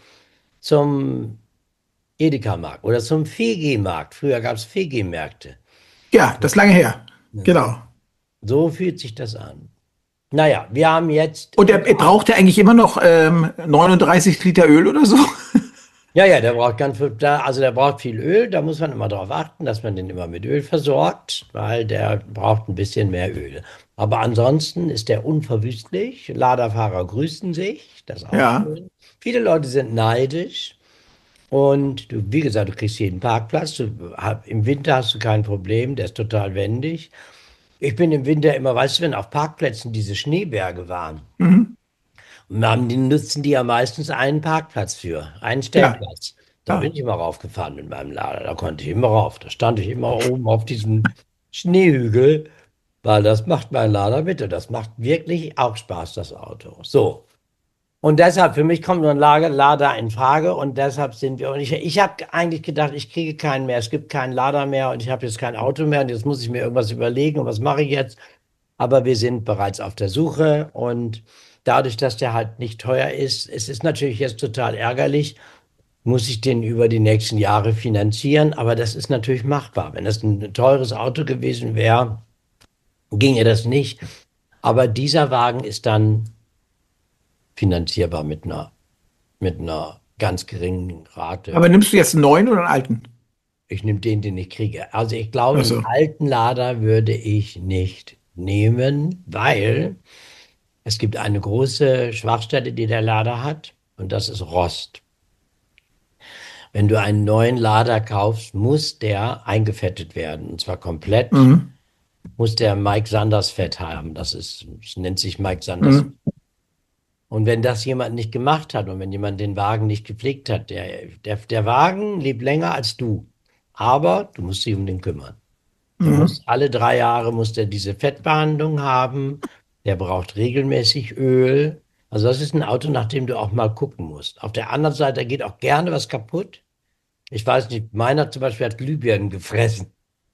Speaker 1: zum Edeka-Markt oder zum Fegi-Markt. Früher gab es Fegi-Märkte.
Speaker 2: Ja, das ist lange her. Genau.
Speaker 1: So fühlt sich das an. Naja, wir haben jetzt.
Speaker 2: Und er braucht er eigentlich immer noch 39 Liter Öl oder so?
Speaker 1: Ja, ja, der braucht viel Öl. Da muss man immer darauf achten, dass man den immer mit Öl versorgt, weil der braucht ein bisschen mehr Öl. Aber ansonsten ist der unverwüstlich. Laderfahrer grüßen sich, das ist auch
Speaker 2: Ja.
Speaker 1: schön. Viele Leute sind neidisch. Und wie gesagt, du kriegst jeden Parkplatz. Im Winter hast du kein Problem, der ist total wendig. Ich bin im Winter immer, weißt du, wenn auf Parkplätzen diese Schneeberge waren,
Speaker 2: Mhm.
Speaker 1: die nutzen die ja meistens einen Parkplatz für, einen
Speaker 2: Ja.
Speaker 1: Stellplatz. Da bin
Speaker 2: Ja.
Speaker 1: ich immer raufgefahren mit meinem Lader, da konnte ich immer rauf. Da stand ich immer oben auf diesem Schneehügel, weil das macht mein Lader mit und das macht wirklich auch Spaß, das Auto. So, Und deshalb, für mich kommt nur ein Lader in Frage und deshalb sind wir, und ich habe eigentlich gedacht, ich kriege keinen mehr, es gibt keinen Lader mehr und ich habe jetzt kein Auto mehr und jetzt muss ich mir irgendwas überlegen und was mache ich jetzt? Aber wir sind bereits auf der Suche und dadurch, dass der halt nicht teuer ist, es ist natürlich jetzt total ärgerlich, muss ich den über die nächsten Jahre finanzieren, aber das ist natürlich machbar. Wenn das ein teures Auto gewesen wäre, ginge das nicht. Aber dieser Wagen ist dann finanzierbar mit einer ganz geringen Rate.
Speaker 2: Aber nimmst du jetzt einen neuen oder einen alten?
Speaker 1: Ich nehme den, den ich kriege. Also ich glaube, einen
Speaker 2: Also,
Speaker 1: alten Lader würde ich nicht nehmen, weil es gibt eine große Schwachstelle, die der Lader hat, und das ist Rost. Wenn du einen neuen Lader kaufst, muss der eingefettet werden, und zwar komplett.
Speaker 2: mhm,
Speaker 1: Muss der Mike Sanders Fett haben. Das nennt sich Mike Sanders.
Speaker 2: mhm,
Speaker 1: Und wenn das jemand nicht gemacht hat und wenn jemand den Wagen nicht gepflegt hat, der Wagen lebt länger als du. Aber du musst dich um den kümmern. Der
Speaker 2: mhm.
Speaker 1: muss alle 3 Jahre muss der diese Fettbehandlung haben. Der braucht regelmäßig Öl. Also das ist ein Auto, nach dem du auch mal gucken musst. Auf der anderen Seite geht auch gerne was kaputt. Ich weiß nicht, meiner zum Beispiel hat Glühbirnen gefressen.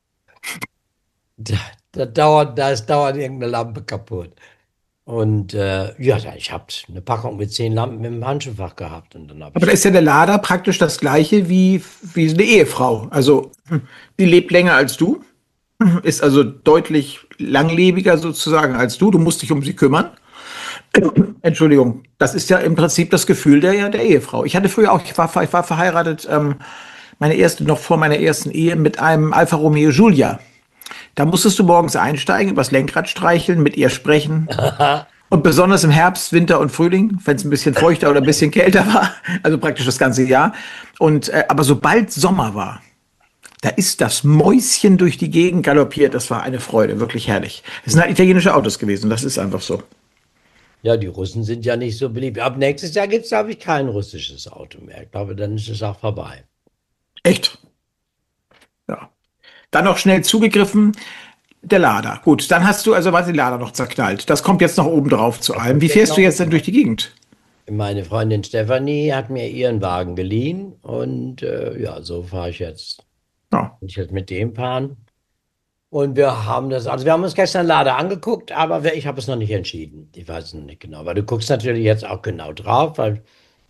Speaker 1: Da, da ist dauernd irgendeine Lampe kaputt. Und ja, ich habe eine Packung mit 10 Lampen im Handschuhfach gehabt. Und dann habe
Speaker 2: Aber da
Speaker 1: ich,
Speaker 2: ist ja der Lader praktisch das gleiche wie eine Ehefrau. Also, die lebt länger als du, ist also deutlich langlebiger sozusagen als du. Du musst dich um sie kümmern. Entschuldigung, das ist ja im Prinzip das Gefühl der Ehefrau. Ich hatte früher auch, ich war verheiratet, noch vor meiner ersten Ehe mit einem Alfa Romeo Giulia. Da musstest du morgens einsteigen, übers Lenkrad streicheln, mit ihr sprechen. Und besonders im Herbst, Winter und Frühling, wenn es ein bisschen feuchter oder ein bisschen kälter war, also praktisch das ganze Jahr. Aber sobald Sommer war, da ist das Mäuschen durch die Gegend galoppiert. Das war eine Freude, wirklich herrlich. Es sind halt italienische Autos gewesen, das ist einfach so.
Speaker 1: ja, die Russen sind ja nicht so beliebt. Ab nächstes Jahr gibt es, glaube ich, kein russisches Auto mehr. Ich glaube, dann ist es auch vorbei.
Speaker 2: Echt? Ja. Dann noch schnell zugegriffen, der Lader. Gut, dann hast du also was den Lader noch zerknallt. Das kommt jetzt noch oben drauf zu
Speaker 1: Da
Speaker 2: allem.
Speaker 1: kommt
Speaker 2: Wie
Speaker 1: jetzt
Speaker 2: fährst du
Speaker 1: noch
Speaker 2: jetzt denn durch die Gegend?
Speaker 1: meine Freundin Stefanie hat mir ihren Wagen geliehen und ja, so fahre ich jetzt.
Speaker 2: Ja.
Speaker 1: Ich jetzt mit dem fahren. Und wir haben uns gestern Lader angeguckt, aber ich habe es noch nicht entschieden. Ich weiß es noch nicht genau. Weil du guckst natürlich jetzt auch genau drauf, weil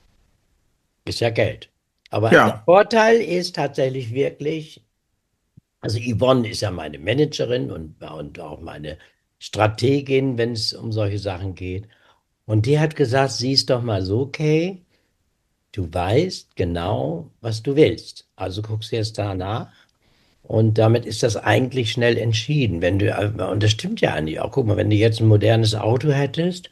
Speaker 1: ist ja Geld. Aber der
Speaker 2: Ja,
Speaker 1: Vorteil ist tatsächlich wirklich, also Yvonne ist ja meine Managerin und auch meine Strategin, wenn es um solche Sachen geht. Und die hat gesagt, sieh's doch mal so, Kay, du weißt genau, was du willst. Also guckst du jetzt danach. Und damit ist das eigentlich schnell entschieden. Und das stimmt ja eigentlich auch. Guck mal, wenn du jetzt ein modernes Auto hättest,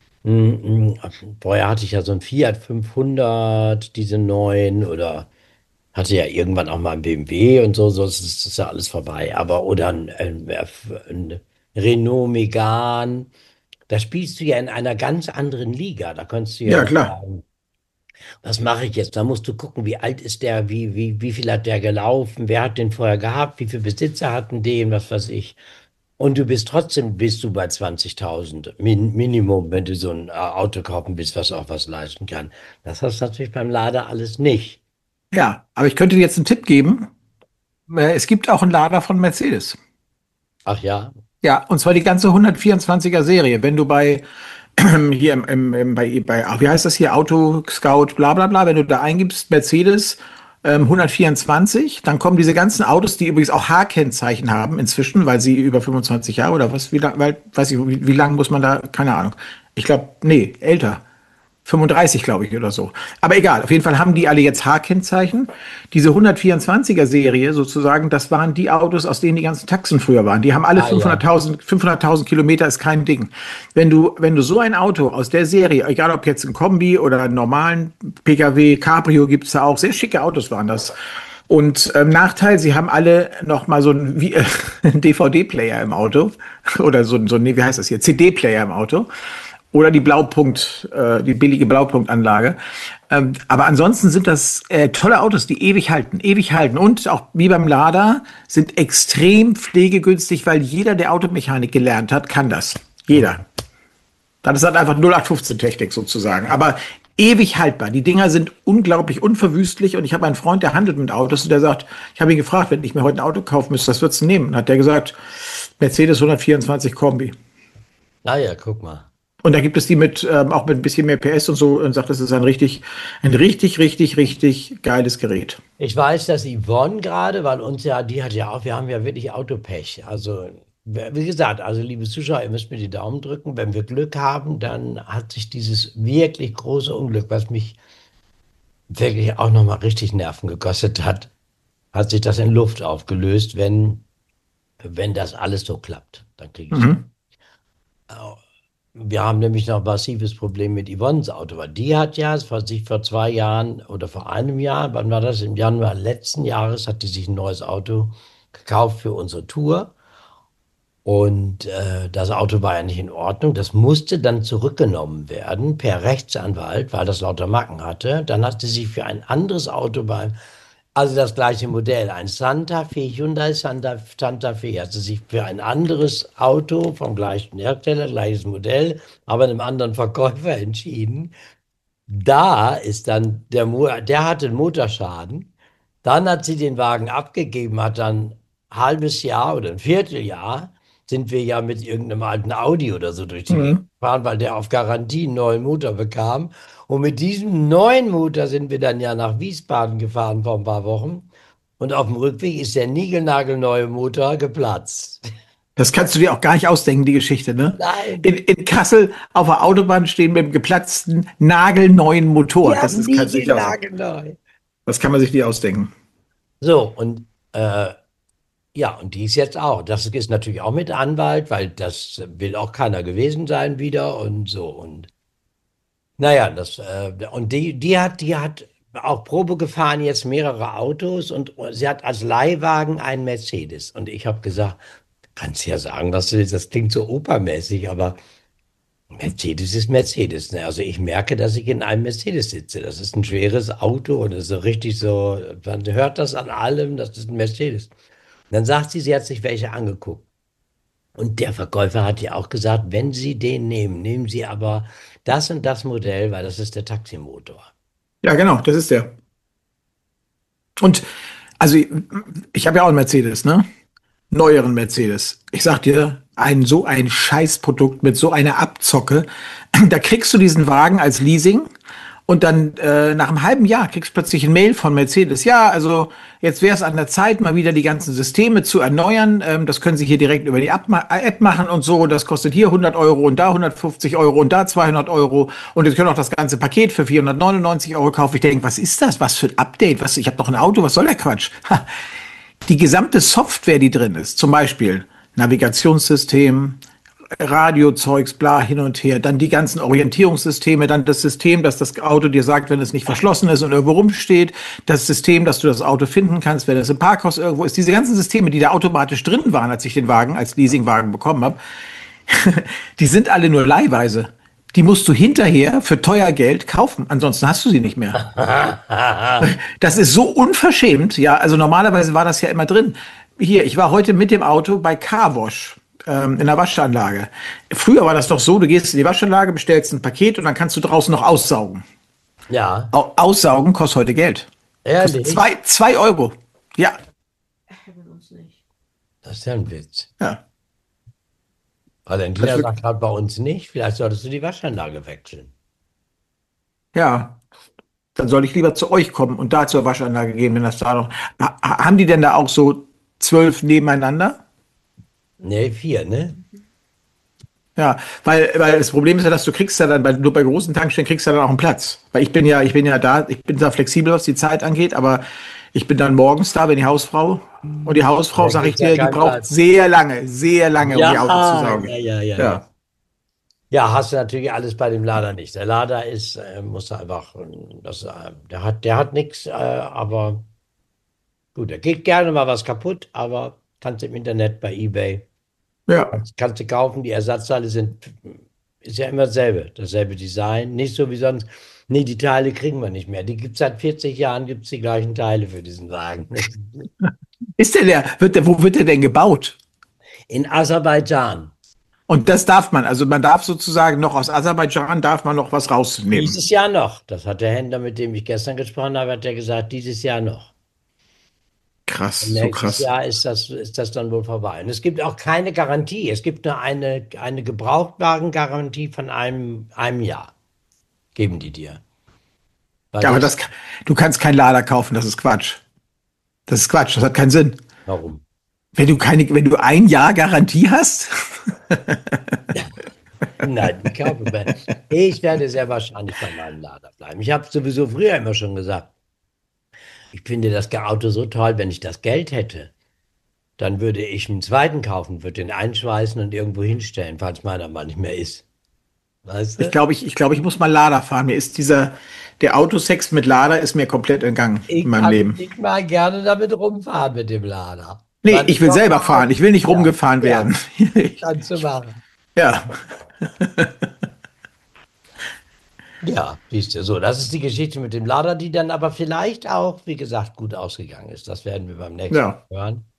Speaker 1: vorher hatte ich ja so ein Fiat 500, diese neuen, oder hatte ja irgendwann auch mal ein BMW und so, ist das ja alles vorbei. Aber, oder ein Renault Megane, da spielst du ja in einer ganz anderen Liga. Da kannst du ja
Speaker 2: ja,
Speaker 1: nicht
Speaker 2: klar.
Speaker 1: sagen, was mache ich jetzt? Da musst du gucken, wie alt ist der, wie viel hat der gelaufen, wer hat den vorher gehabt, wie viele Besitzer hatten den, was weiß ich. Und bist du bei 20.000 Minimum, wenn du so ein Auto kaufen willst, was auch was leisten kann. Das hast du natürlich beim Lader alles nicht.
Speaker 2: Ja, aber ich könnte dir jetzt einen Tipp geben. Es gibt auch einen Lader von Mercedes.
Speaker 1: Ach ja,
Speaker 2: Ja, und zwar die ganze 124er Serie. Wenn du bei hier wie heißt das hier, Auto Scout, bla bla bla, wenn du da eingibst, Mercedes 124, dann kommen diese ganzen Autos, die übrigens auch H-Kennzeichen haben inzwischen, weil sie über 25 Jahre oder was, wie lang, weil, weiß ich, wie lang muss man da, keine Ahnung. Ich glaube, nee, älter. 35, glaube ich, oder so. Aber egal, auf jeden Fall haben die alle jetzt H-Kennzeichen. Diese 124er-Serie sozusagen, das waren die Autos, aus denen die ganzen Taxen früher waren. Die haben alle
Speaker 1: ah ja.
Speaker 2: 500.000 Kilometer, ist kein Ding. Wenn du so ein Auto aus der Serie, egal ob jetzt ein Kombi oder einen normalen PKW, Cabrio gibt's da auch, sehr schicke Autos waren das. Und Nachteil, sie haben alle noch mal so einen DVD-Player im Auto oder nee, wie heißt das hier, CD-Player im Auto oder die billige Blaupunktanlage. Aber ansonsten sind das tolle Autos, die ewig halten, ewig halten. Und auch wie beim Lada sind extrem pflegegünstig, weil jeder, der Automechanik gelernt hat, kann das. Jeder. Das ist halt einfach 0815-Technik sozusagen. Aber ewig haltbar. Die Dinger sind unglaublich unverwüstlich. Und ich habe einen Freund, der handelt mit Autos und der sagt, ich habe ihn gefragt, wenn ich mir heute ein Auto kaufen müsste, was würdest du nehmen? Und hat der gesagt, Mercedes 124 Kombi.
Speaker 1: Naja, guck mal.
Speaker 2: Und da gibt es die mit, auch mit ein bisschen mehr PS und so und sagt, das ist ein richtig, richtig, richtig geiles Gerät.
Speaker 1: Ich weiß, dass Yvonne gerade, weil uns ja, die hat ja auch, wir haben ja wirklich Autopech. Also, wie gesagt, also liebe Zuschauer, ihr müsst mir die Daumen drücken. Wenn wir Glück haben, dann hat sich dieses wirklich große Unglück, was mich wirklich auch nochmal richtig Nerven gekostet hat, hat sich das in Luft aufgelöst, wenn das alles so klappt. Dann kriege ich.
Speaker 2: Mhm.
Speaker 1: Wir haben nämlich noch ein massives Problem mit Yvonnes Auto, weil die hat ja sich vor 2 Jahren oder vor einem Jahr, wann war das? Im Januar letzten Jahres hat die sich ein neues Auto gekauft für unsere Tour. Und das Auto war ja nicht in Ordnung. Das musste dann zurückgenommen werden per Rechtsanwalt, weil das lauter Macken hatte. Dann hat sie sich für ein anderes Auto also das gleiche Modell, ein Santa Fe, Hyundai Santa Fe, hat sie sich für ein anderes Auto vom gleichen Hersteller, gleiches Modell, aber einem anderen Verkäufer entschieden. Da ist dann der hatte einen Motorschaden. Dann hat sie den Wagen abgegeben, hat dann ein halbes Jahr oder ein Vierteljahr sind wir ja mit irgendeinem alten Audi oder so durch die Gegend
Speaker 2: Mhm.
Speaker 1: gefahren, weil der auf Garantie einen neuen Motor bekam. Und mit diesem neuen Motor sind wir dann ja nach Wiesbaden gefahren vor ein paar Wochen. Und auf dem Rückweg ist der niegelnagelneue Motor geplatzt.
Speaker 2: Das kannst du dir auch gar nicht ausdenken, die Geschichte, ne?
Speaker 1: Nein,
Speaker 2: In Kassel auf der Autobahn stehen mit einem geplatzten, nagelneuen Motor.
Speaker 1: ja,
Speaker 2: Das ist, kann sich nicht ausdenken.
Speaker 1: niegelnagelneu.
Speaker 2: Das kann man sich nicht ausdenken.
Speaker 1: So, und ja, und die ist jetzt auch. Das ist natürlich auch mit Anwalt, weil das will auch keiner gewesen sein wieder und so. Und naja, und die hat auch Probe gefahren, jetzt mehrere Autos und sie hat als Leihwagen einen Mercedes. Und ich habe gesagt, kannst ja sagen, was du willst, das klingt so opermäßig, aber Mercedes ist Mercedes. Ne? Also ich merke, dass ich in einem Mercedes sitze. Das ist ein schweres Auto und es ist so richtig so, man hört das an allem, das ist ein Mercedes. Dann sagt sie, sie hat sich welche angeguckt. Und der Verkäufer hat ja auch gesagt, wenn Sie den nehmen, nehmen Sie aber das und das Modell, weil das ist der Taximotor.
Speaker 2: Ja, genau, das ist der. Und also ich habe ja auch einen Mercedes, ne? Neueren Mercedes. Ich sag dir, so ein Scheißprodukt mit so einer Abzocke. Da kriegst du diesen Wagen als Leasing und dann nach einem halben Jahr kriegst du plötzlich ein Mail von Mercedes. Ja, also jetzt wäre es an der Zeit, mal wieder die ganzen Systeme zu erneuern. Das können Sie hier direkt über die App machen und so. Das kostet hier 100 € und da 150 € und da 200 €. Und jetzt können auch das ganze Paket für 499 € kaufen. Ich denke, was ist das? Was für ein Update? Ich habe doch ein Auto, was soll der Quatsch? Die gesamte Software, die drin ist, zum Beispiel Navigationssystem, Radiozeugs, bla, hin und her, dann die ganzen Orientierungssysteme, dann das System, dass das Auto dir sagt, wenn es nicht verschlossen ist und irgendwo rumsteht, das System, dass du das Auto finden kannst, wenn es im Parkhaus irgendwo ist, diese ganzen Systeme, die da automatisch drin waren, als ich den Wagen als Leasingwagen bekommen habe, die sind alle nur leihweise. Die musst du hinterher für teuer Geld kaufen, ansonsten hast du sie nicht mehr. Das ist so unverschämt, ja. Also normalerweise war das ja immer drin. Hier, ich war heute mit dem Auto bei Carwash in der Waschanlage. Früher war das doch so, du gehst in die Waschanlage, bestellst ein Paket und dann kannst du draußen noch aussaugen.
Speaker 1: Ja,
Speaker 2: Aussaugen kostet heute Geld. Kostet
Speaker 1: ehrlich?
Speaker 2: 2 €. Ja,
Speaker 3: Bei uns nicht.
Speaker 1: Das ist ja ein Witz.
Speaker 2: ja.
Speaker 1: Valentina sagt gerade bei uns nicht. Vielleicht solltest du die Waschanlage wechseln.
Speaker 2: Ja, dann soll ich lieber zu euch kommen und da zur Waschanlage gehen, wenn das da noch. Haben die denn da auch so 12 nebeneinander?
Speaker 1: Nee, 4, ne?
Speaker 2: Ja, weil das Problem ist ja, dass du kriegst ja dann nur bei großen Tankstellen kriegst du ja dann auch einen Platz. Weil ich bin ja da, ich bin da flexibel, was die Zeit angeht, aber ich bin dann morgens da, wenn die Hausfrau und die Hausfrau,
Speaker 1: Da
Speaker 2: sag ich
Speaker 1: gibt's ja
Speaker 2: dir, die
Speaker 1: keinen
Speaker 2: braucht
Speaker 1: Platz.
Speaker 2: sehr lange, um die Autos zu
Speaker 1: Ja,
Speaker 2: saugen.
Speaker 1: ja, ja, ja, ja.
Speaker 2: Ja,
Speaker 1: Ja, hast du natürlich alles bei dem Lader nicht. Der Lader ist, muss einfach, der hat nichts, aber gut, da geht gerne mal was kaputt, aber kannst im Internet bei eBay,
Speaker 2: ja,
Speaker 1: kannst du kaufen, die Ersatzteile ist ja immer dasselbe Design, nicht so wie sonst. Nee, die Teile kriegen wir nicht mehr. Die gibt es seit 40 Jahren, gibt es die gleichen Teile für diesen Wagen.
Speaker 2: wo wird der denn gebaut?
Speaker 1: In Aserbaidschan.
Speaker 2: Und das darf man. Also man darf sozusagen noch aus Aserbaidschan darf man noch was rausnehmen.
Speaker 1: Dieses Jahr noch. Das hat der Händler, mit dem ich gestern gesprochen habe, hat der gesagt, dieses Jahr noch. Und
Speaker 2: Krass, so
Speaker 1: nächstes
Speaker 2: krass.
Speaker 1: Jahr ist das dann wohl vorbei. Und es gibt auch keine Garantie. Es gibt nur eine Gebrauchtwarengarantie von einem Jahr. Geben die dir. Weil
Speaker 2: Ja, aber
Speaker 1: das,
Speaker 2: du kannst keinen Lader kaufen, das ist Quatsch. Das ist Quatsch, das hat keinen Sinn.
Speaker 1: warum?
Speaker 2: Wenn du ein Jahr Garantie hast,
Speaker 1: Nein, die kaufen wir. Ich werde sehr wahrscheinlich bei meinem Lader bleiben. Ich habe sowieso früher immer schon gesagt, ich finde das Auto so toll, wenn ich das Geld hätte, dann würde ich einen zweiten kaufen, würde den einschweißen und irgendwo hinstellen, falls meiner mal nicht mehr ist. Weißt du?
Speaker 2: ich glaube, ich muss mal Lader fahren. Der Autosex mit Lader ist mir komplett entgangen in
Speaker 1: Ich
Speaker 2: meinem
Speaker 1: kann
Speaker 2: Leben.
Speaker 1: nicht mal gerne damit rumfahren mit dem Lader.
Speaker 2: Nee,
Speaker 1: Wann
Speaker 2: ich
Speaker 1: ich
Speaker 2: will
Speaker 1: noch
Speaker 2: selber
Speaker 1: mal
Speaker 2: fahren. Ich will nicht
Speaker 1: ja,
Speaker 2: rumgefahren
Speaker 1: ja,
Speaker 2: werden.
Speaker 1: kannst du machen.
Speaker 2: Ja,
Speaker 1: Ja, siehst du, so, das ist die Geschichte mit dem Lader, die dann aber vielleicht auch, wie gesagt, gut ausgegangen ist. Das werden wir beim nächsten
Speaker 2: ja.
Speaker 1: Mal hören.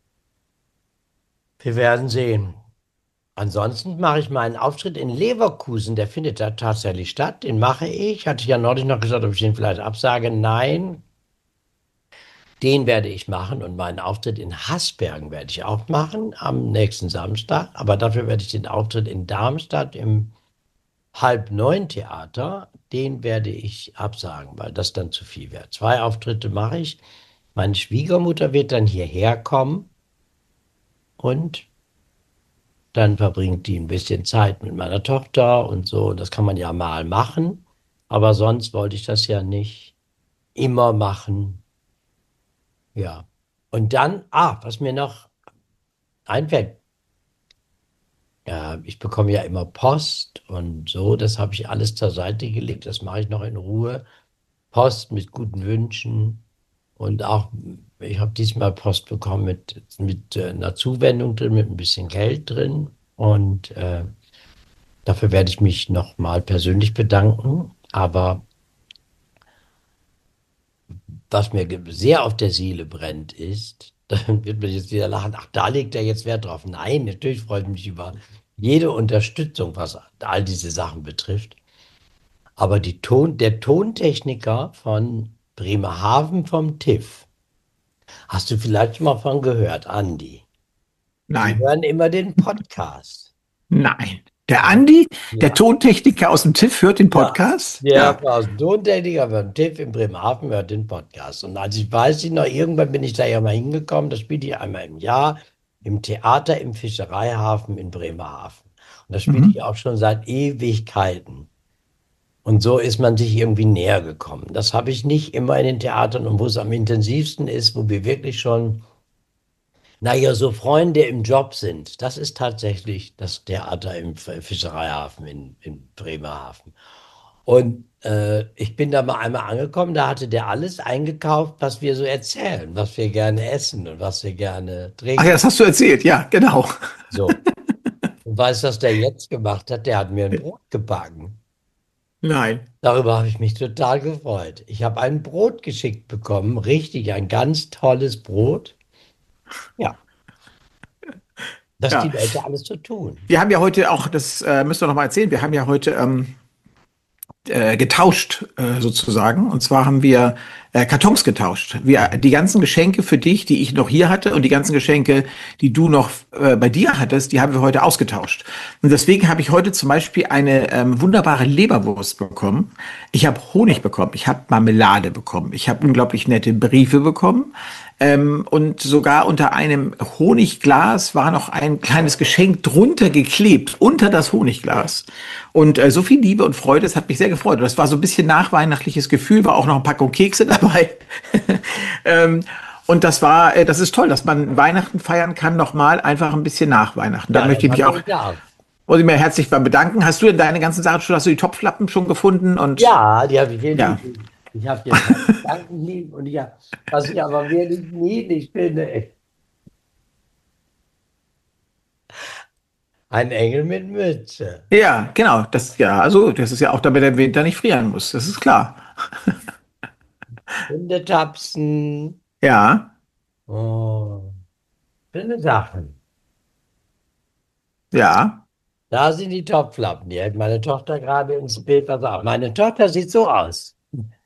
Speaker 1: Wir werden sehen. Ansonsten mache ich meinen Auftritt in Leverkusen, der findet da tatsächlich statt. Den mache ich. Hatte ich ja neulich noch gesagt, ob ich den vielleicht absage. Nein, den werde ich machen und meinen Auftritt in Hasbergen werde ich auch machen am nächsten Samstag. Aber dafür werde ich den Auftritt in Darmstadt im Halb-9 Theater, den werde ich absagen, weil das dann zu viel wäre. 2 Auftritte mache ich. Meine Schwiegermutter wird dann hierher kommen und dann verbringt die ein bisschen Zeit mit meiner Tochter und so. Das kann man ja mal machen, aber sonst wollte ich das ja nicht immer machen. Ja. Und dann, was mir noch einfällt, ja, ich bekomme ja immer Post und so, das habe ich alles zur Seite gelegt, das mache ich noch in Ruhe. Post mit guten Wünschen und auch, ich habe diesmal Post bekommen mit einer Zuwendung drin, mit ein bisschen Geld drin und dafür werde ich mich nochmal persönlich bedanken. Aber was mir sehr auf der Seele brennt, ist, dann wird man jetzt wieder lachen, ach, da legt er jetzt Wert drauf. Nein, natürlich freue ich mich über jede Unterstützung, was all diese Sachen betrifft. Aber der Tontechniker von Bremerhaven vom TIFF, hast du vielleicht schon mal von gehört, Andi? Die
Speaker 2: Nein,
Speaker 1: hören immer den Podcast.
Speaker 2: nein. Der Andi, der
Speaker 1: Ja.
Speaker 2: Tontechniker aus dem TÜV, hört den
Speaker 1: Ja,
Speaker 2: Podcast?
Speaker 1: der
Speaker 2: Ja.
Speaker 1: aus dem Tontechniker vom TIFF in Bremerhaven hört den Podcast. Und als ich weiß, noch irgendwann bin ich da ja mal hingekommen, das spiele ich einmal im Jahr im Theater im Fischereihafen in Bremerhaven. Und das spiele ich
Speaker 2: Mhm.
Speaker 1: auch schon seit Ewigkeiten. Und so ist man sich irgendwie näher gekommen. Das habe ich nicht immer in den Theatern und wo es am intensivsten ist, wo wir wirklich schon, naja, so Freunde im Job sind. Das ist tatsächlich das Theater im Fischereihafen in Bremerhaven. Und ich bin da mal einmal angekommen, da hatte der alles eingekauft, was wir so erzählen, was wir gerne essen und was wir gerne
Speaker 2: Ach ja,
Speaker 1: trinken.
Speaker 2: das hast du erzählt. Ja, genau.
Speaker 1: So. Und weißt du, was der jetzt gemacht hat? Der hat mir ein Brot gebacken.
Speaker 2: Nein.
Speaker 1: Darüber habe ich mich total gefreut. Ich habe ein Brot geschickt bekommen, richtig, ein ganz tolles Brot. Ja, dass die
Speaker 2: Ja.
Speaker 1: Leute alles so tun.
Speaker 2: Wir haben ja heute auch, das müsst ihr noch mal erzählen, wir haben ja heute getauscht sozusagen. Und zwar haben wir Kartons getauscht. Die ganzen Geschenke für dich, die ich noch hier hatte und die ganzen Geschenke, die du noch bei dir hattest, die haben wir heute ausgetauscht. Und deswegen habe ich heute zum Beispiel eine wunderbare Leberwurst bekommen. Ich habe Honig bekommen, ich habe Marmelade bekommen, ich habe unglaublich nette Briefe bekommen. Und sogar unter einem Honigglas war noch ein kleines Geschenk drunter geklebt, unter das Honigglas. Und so viel Liebe und Freude, das hat mich sehr gefreut. Und das war so ein bisschen nachweihnachtliches Gefühl, war auch noch ein Packung Kekse dabei. Und das ist toll, dass man Weihnachten feiern kann, nochmal einfach ein bisschen nach Weihnachten. Da
Speaker 1: Ja,
Speaker 2: möchte
Speaker 1: das
Speaker 2: ich mich
Speaker 1: hatte
Speaker 2: auch,
Speaker 1: ich auch.
Speaker 2: muss ich mir herzlich beim bedanken. Hast du denn deine ganzen Sachen schon, hast du die Topflappen schon gefunden? Und
Speaker 1: Ja, die habe ich hier
Speaker 2: ja,
Speaker 1: liegen. Ich habe jetzt einen Gedanken liegen und was ich aber wirklich niedlich finde, ein Engel mit Mütze.
Speaker 2: ja, genau. Also, das ist ja auch, damit der Winter nicht frieren muss. Das ist klar.
Speaker 1: Hundetapsen.
Speaker 2: Ja,
Speaker 1: Oh, schöne Sachen.
Speaker 2: ja.
Speaker 1: Da sind die Topflappen. Die hält meine Tochter gerade ins Bild. Pass auf. Meine Tochter sieht so aus.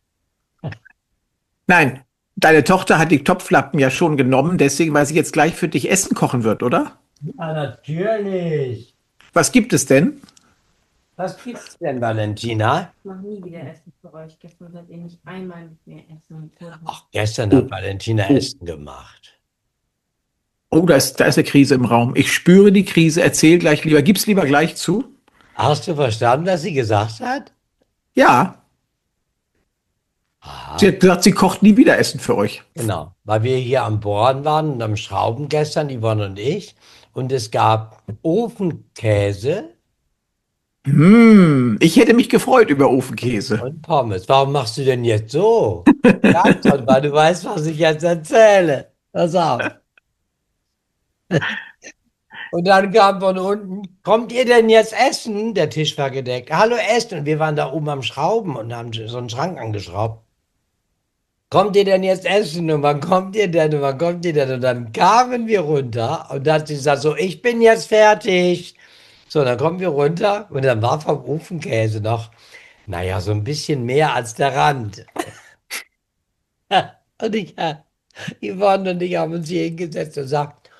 Speaker 2: Nein, deine Tochter hat die Topflappen ja schon genommen, deswegen, weil sie jetzt gleich für dich Essen kochen wird, oder?
Speaker 1: Ja, natürlich.
Speaker 2: Was gibt es denn?
Speaker 1: Was gibt's denn, Valentina?
Speaker 3: Ich mache nie wieder Essen für euch. Gestern seid ihr nicht einmal mit mir essen und kochen.
Speaker 1: Ach, gestern hat
Speaker 2: Oh,
Speaker 1: Valentina
Speaker 2: oh,
Speaker 1: Essen gemacht.
Speaker 2: oh, da ist eine Krise im Raum. Ich spüre die Krise. Erzähl gleich lieber. Gib's lieber gleich zu.
Speaker 1: Hast du verstanden, was sie gesagt hat?
Speaker 2: Ja, sie
Speaker 1: Aha,
Speaker 2: hat gesagt, sie kocht nie wieder Essen für euch.
Speaker 1: genau. Weil wir hier am Bohren waren und am Schrauben gestern, Yvonne und ich. Und es gab Ofenkäse
Speaker 2: Ich hätte mich gefreut über Ofenkäse.
Speaker 1: und Pommes. Warum machst du denn jetzt so? Ganz toll, weil du weißt, was ich jetzt erzähle. Pass auf. Und dann kam von unten, kommt ihr denn jetzt essen? Der Tisch war gedeckt. Hallo, essen. Und wir waren da oben am Schrauben und haben so einen Schrank angeschraubt. Kommt ihr denn jetzt essen? Und wann kommt ihr denn? Und wann kommt ihr denn? Und dann kamen wir runter und dann hat sie gesagt, so, ich bin jetzt fertig. So, dann kommen wir runter und dann war vom Ofenkäse noch, naja, so ein bisschen mehr als der Rand. Und Yvonne und ich haben uns hier hingesetzt und gesagt,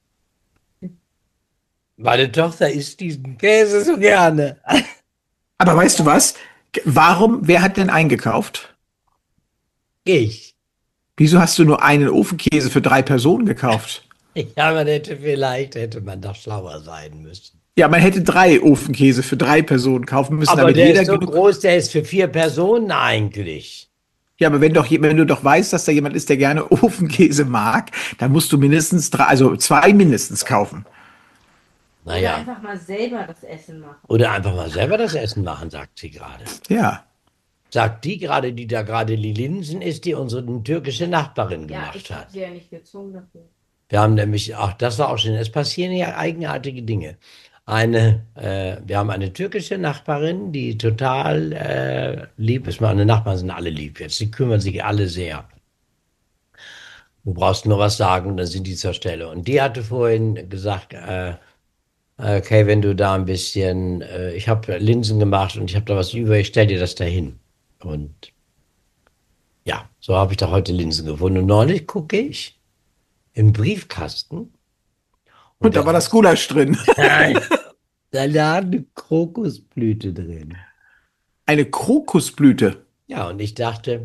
Speaker 1: meine Tochter isst diesen Käse so gerne.
Speaker 2: Aber weißt du was? Wer hat denn eingekauft?
Speaker 1: Ich.
Speaker 2: Wieso hast du nur einen Ofenkäse für 3 Personen gekauft?
Speaker 1: Ja, hätte man doch schlauer sein müssen.
Speaker 2: Ja, man hätte 3 Ofenkäse für 3 Personen kaufen müssen,
Speaker 1: Aber
Speaker 2: damit
Speaker 1: der
Speaker 2: jeder
Speaker 1: ist so
Speaker 2: genug.
Speaker 1: groß, der ist für 4 Personen eigentlich.
Speaker 2: Ja, aber wenn du doch weißt, dass da jemand ist, der gerne Ofenkäse mag, dann musst du mindestens 3, also 2 mindestens kaufen.
Speaker 3: Oder
Speaker 1: Naja,
Speaker 3: einfach mal selber das Essen machen.
Speaker 1: oder einfach mal selber das Essen machen, sagt sie gerade.
Speaker 2: Ja.
Speaker 1: Sagt die gerade, die da gerade die Linsen isst, die unsere türkische Nachbarin
Speaker 3: Ja,
Speaker 1: gemacht
Speaker 3: ich habe
Speaker 1: hat.
Speaker 3: sie ja nicht gezwungen dafür.
Speaker 1: Wir haben nämlich, ach, das war auch schön, es passieren ja eigenartige Dinge. Wir haben eine türkische Nachbarin, die total lieb ist. Meine Nachbarn sind alle lieb jetzt, die kümmern sich alle sehr. Du brauchst nur was sagen, dann sind die zur Stelle. Und die hatte vorhin gesagt, okay, wenn du da ein bisschen, ich habe Linsen gemacht und ich habe da was über, ich stell dir das dahin. Und ja, so habe ich da heute Linsen gefunden. Und neulich gucke ich im Briefkasten und
Speaker 2: Und da war das Gulasch drin.
Speaker 1: da lag eine Krokusblüte drin.
Speaker 2: Eine Krokusblüte.
Speaker 1: Ja, und ich dachte,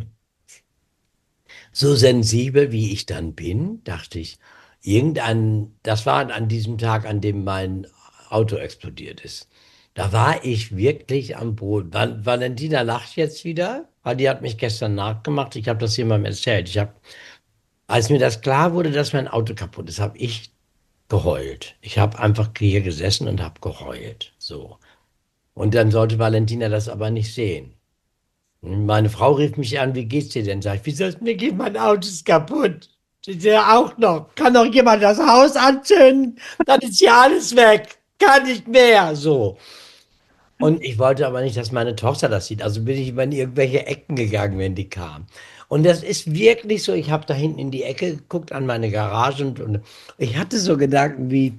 Speaker 1: so sensibel wie ich dann bin, dachte ich, das war an diesem Tag, an dem mein Auto explodiert ist. Da war ich wirklich am Boden. Valentina lacht jetzt wieder, weil die hat mich gestern nachgemacht. Ich habe das jemandem erzählt. Als mir das klar wurde, dass mein Auto kaputt ist, habe ich geheult. Ich habe einfach hier gesessen und habe geheult. So. Und dann sollte Valentina das aber nicht sehen. Meine Frau rief mich an, wie geht's dir denn? Sag ich, wie soll es mir gehen? Mein Auto ist kaputt. Ich ja auch noch. Kann doch jemand das Haus anzünden? Dann ist ja alles weg. Kann nicht mehr. So. Und ich wollte aber nicht, dass meine Tochter das sieht. Also bin ich immer in irgendwelche Ecken gegangen, wenn die kam. Und das ist wirklich so. Ich habe da hinten in die Ecke geguckt an meine Garage und ich hatte so Gedanken wie,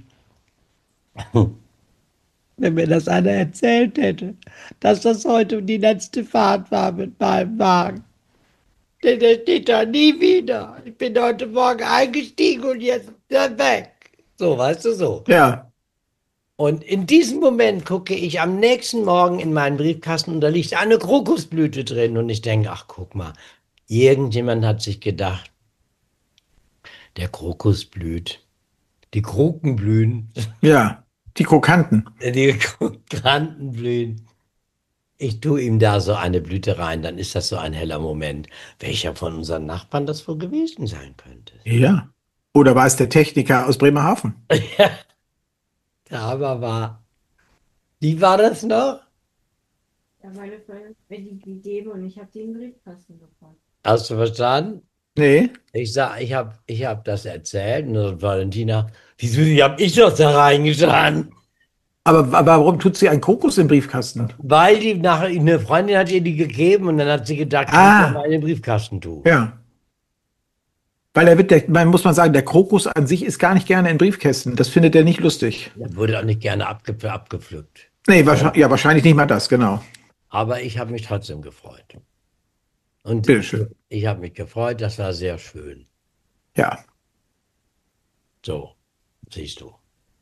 Speaker 1: wenn mir das einer erzählt hätte, dass das heute die letzte Fahrt war mit meinem Wagen. Der steht da nie wieder. Ich bin heute Morgen eingestiegen und jetzt ist er weg. So, weißt du so.
Speaker 2: Ja.
Speaker 1: Und in diesem Moment gucke ich am nächsten Morgen in meinen Briefkasten und da liegt eine Krokusblüte drin. Und ich denke, ach guck mal, irgendjemand hat sich gedacht, der Krokus blüht. Die Kroken blühen.
Speaker 2: Ja. Die Krokanten.
Speaker 1: Die Krokanten blühen. Ich tue ihm da so eine Blüte rein, dann ist das so ein heller Moment. Welcher von unseren Nachbarn das wohl gewesen sein könnte?
Speaker 2: Ja. Oder war es der Techniker aus Bremerhaven?
Speaker 1: Der aber war. Wie war das noch?
Speaker 3: Ja, meine Freundin hat mir die gegeben und ich habe die im Briefkasten gepackt.
Speaker 1: Hast du verstanden?
Speaker 2: Nee.
Speaker 1: Ich hab das erzählt und dann sagt Valentina, wieso habe ich das da reingetan?
Speaker 2: Aber warum tut sie einen Krokus im Briefkasten?
Speaker 1: Weil eine Freundin hat ihr die gegeben und dann hat sie gedacht, kann ich ja
Speaker 2: Ah,
Speaker 1: mal in den Briefkasten tun.
Speaker 2: ja. Weil man muss man sagen, der Krokus an sich ist gar nicht gerne in Briefkästen. Das findet er nicht lustig.
Speaker 1: Er wurde auch nicht gerne abgepflückt.
Speaker 2: Nee, wahrscheinlich nicht mal das, genau.
Speaker 1: Aber ich habe mich trotzdem gefreut. Und
Speaker 2: Bitteschön.
Speaker 1: ich habe mich gefreut, das war sehr schön.
Speaker 2: Ja.
Speaker 1: So, siehst du.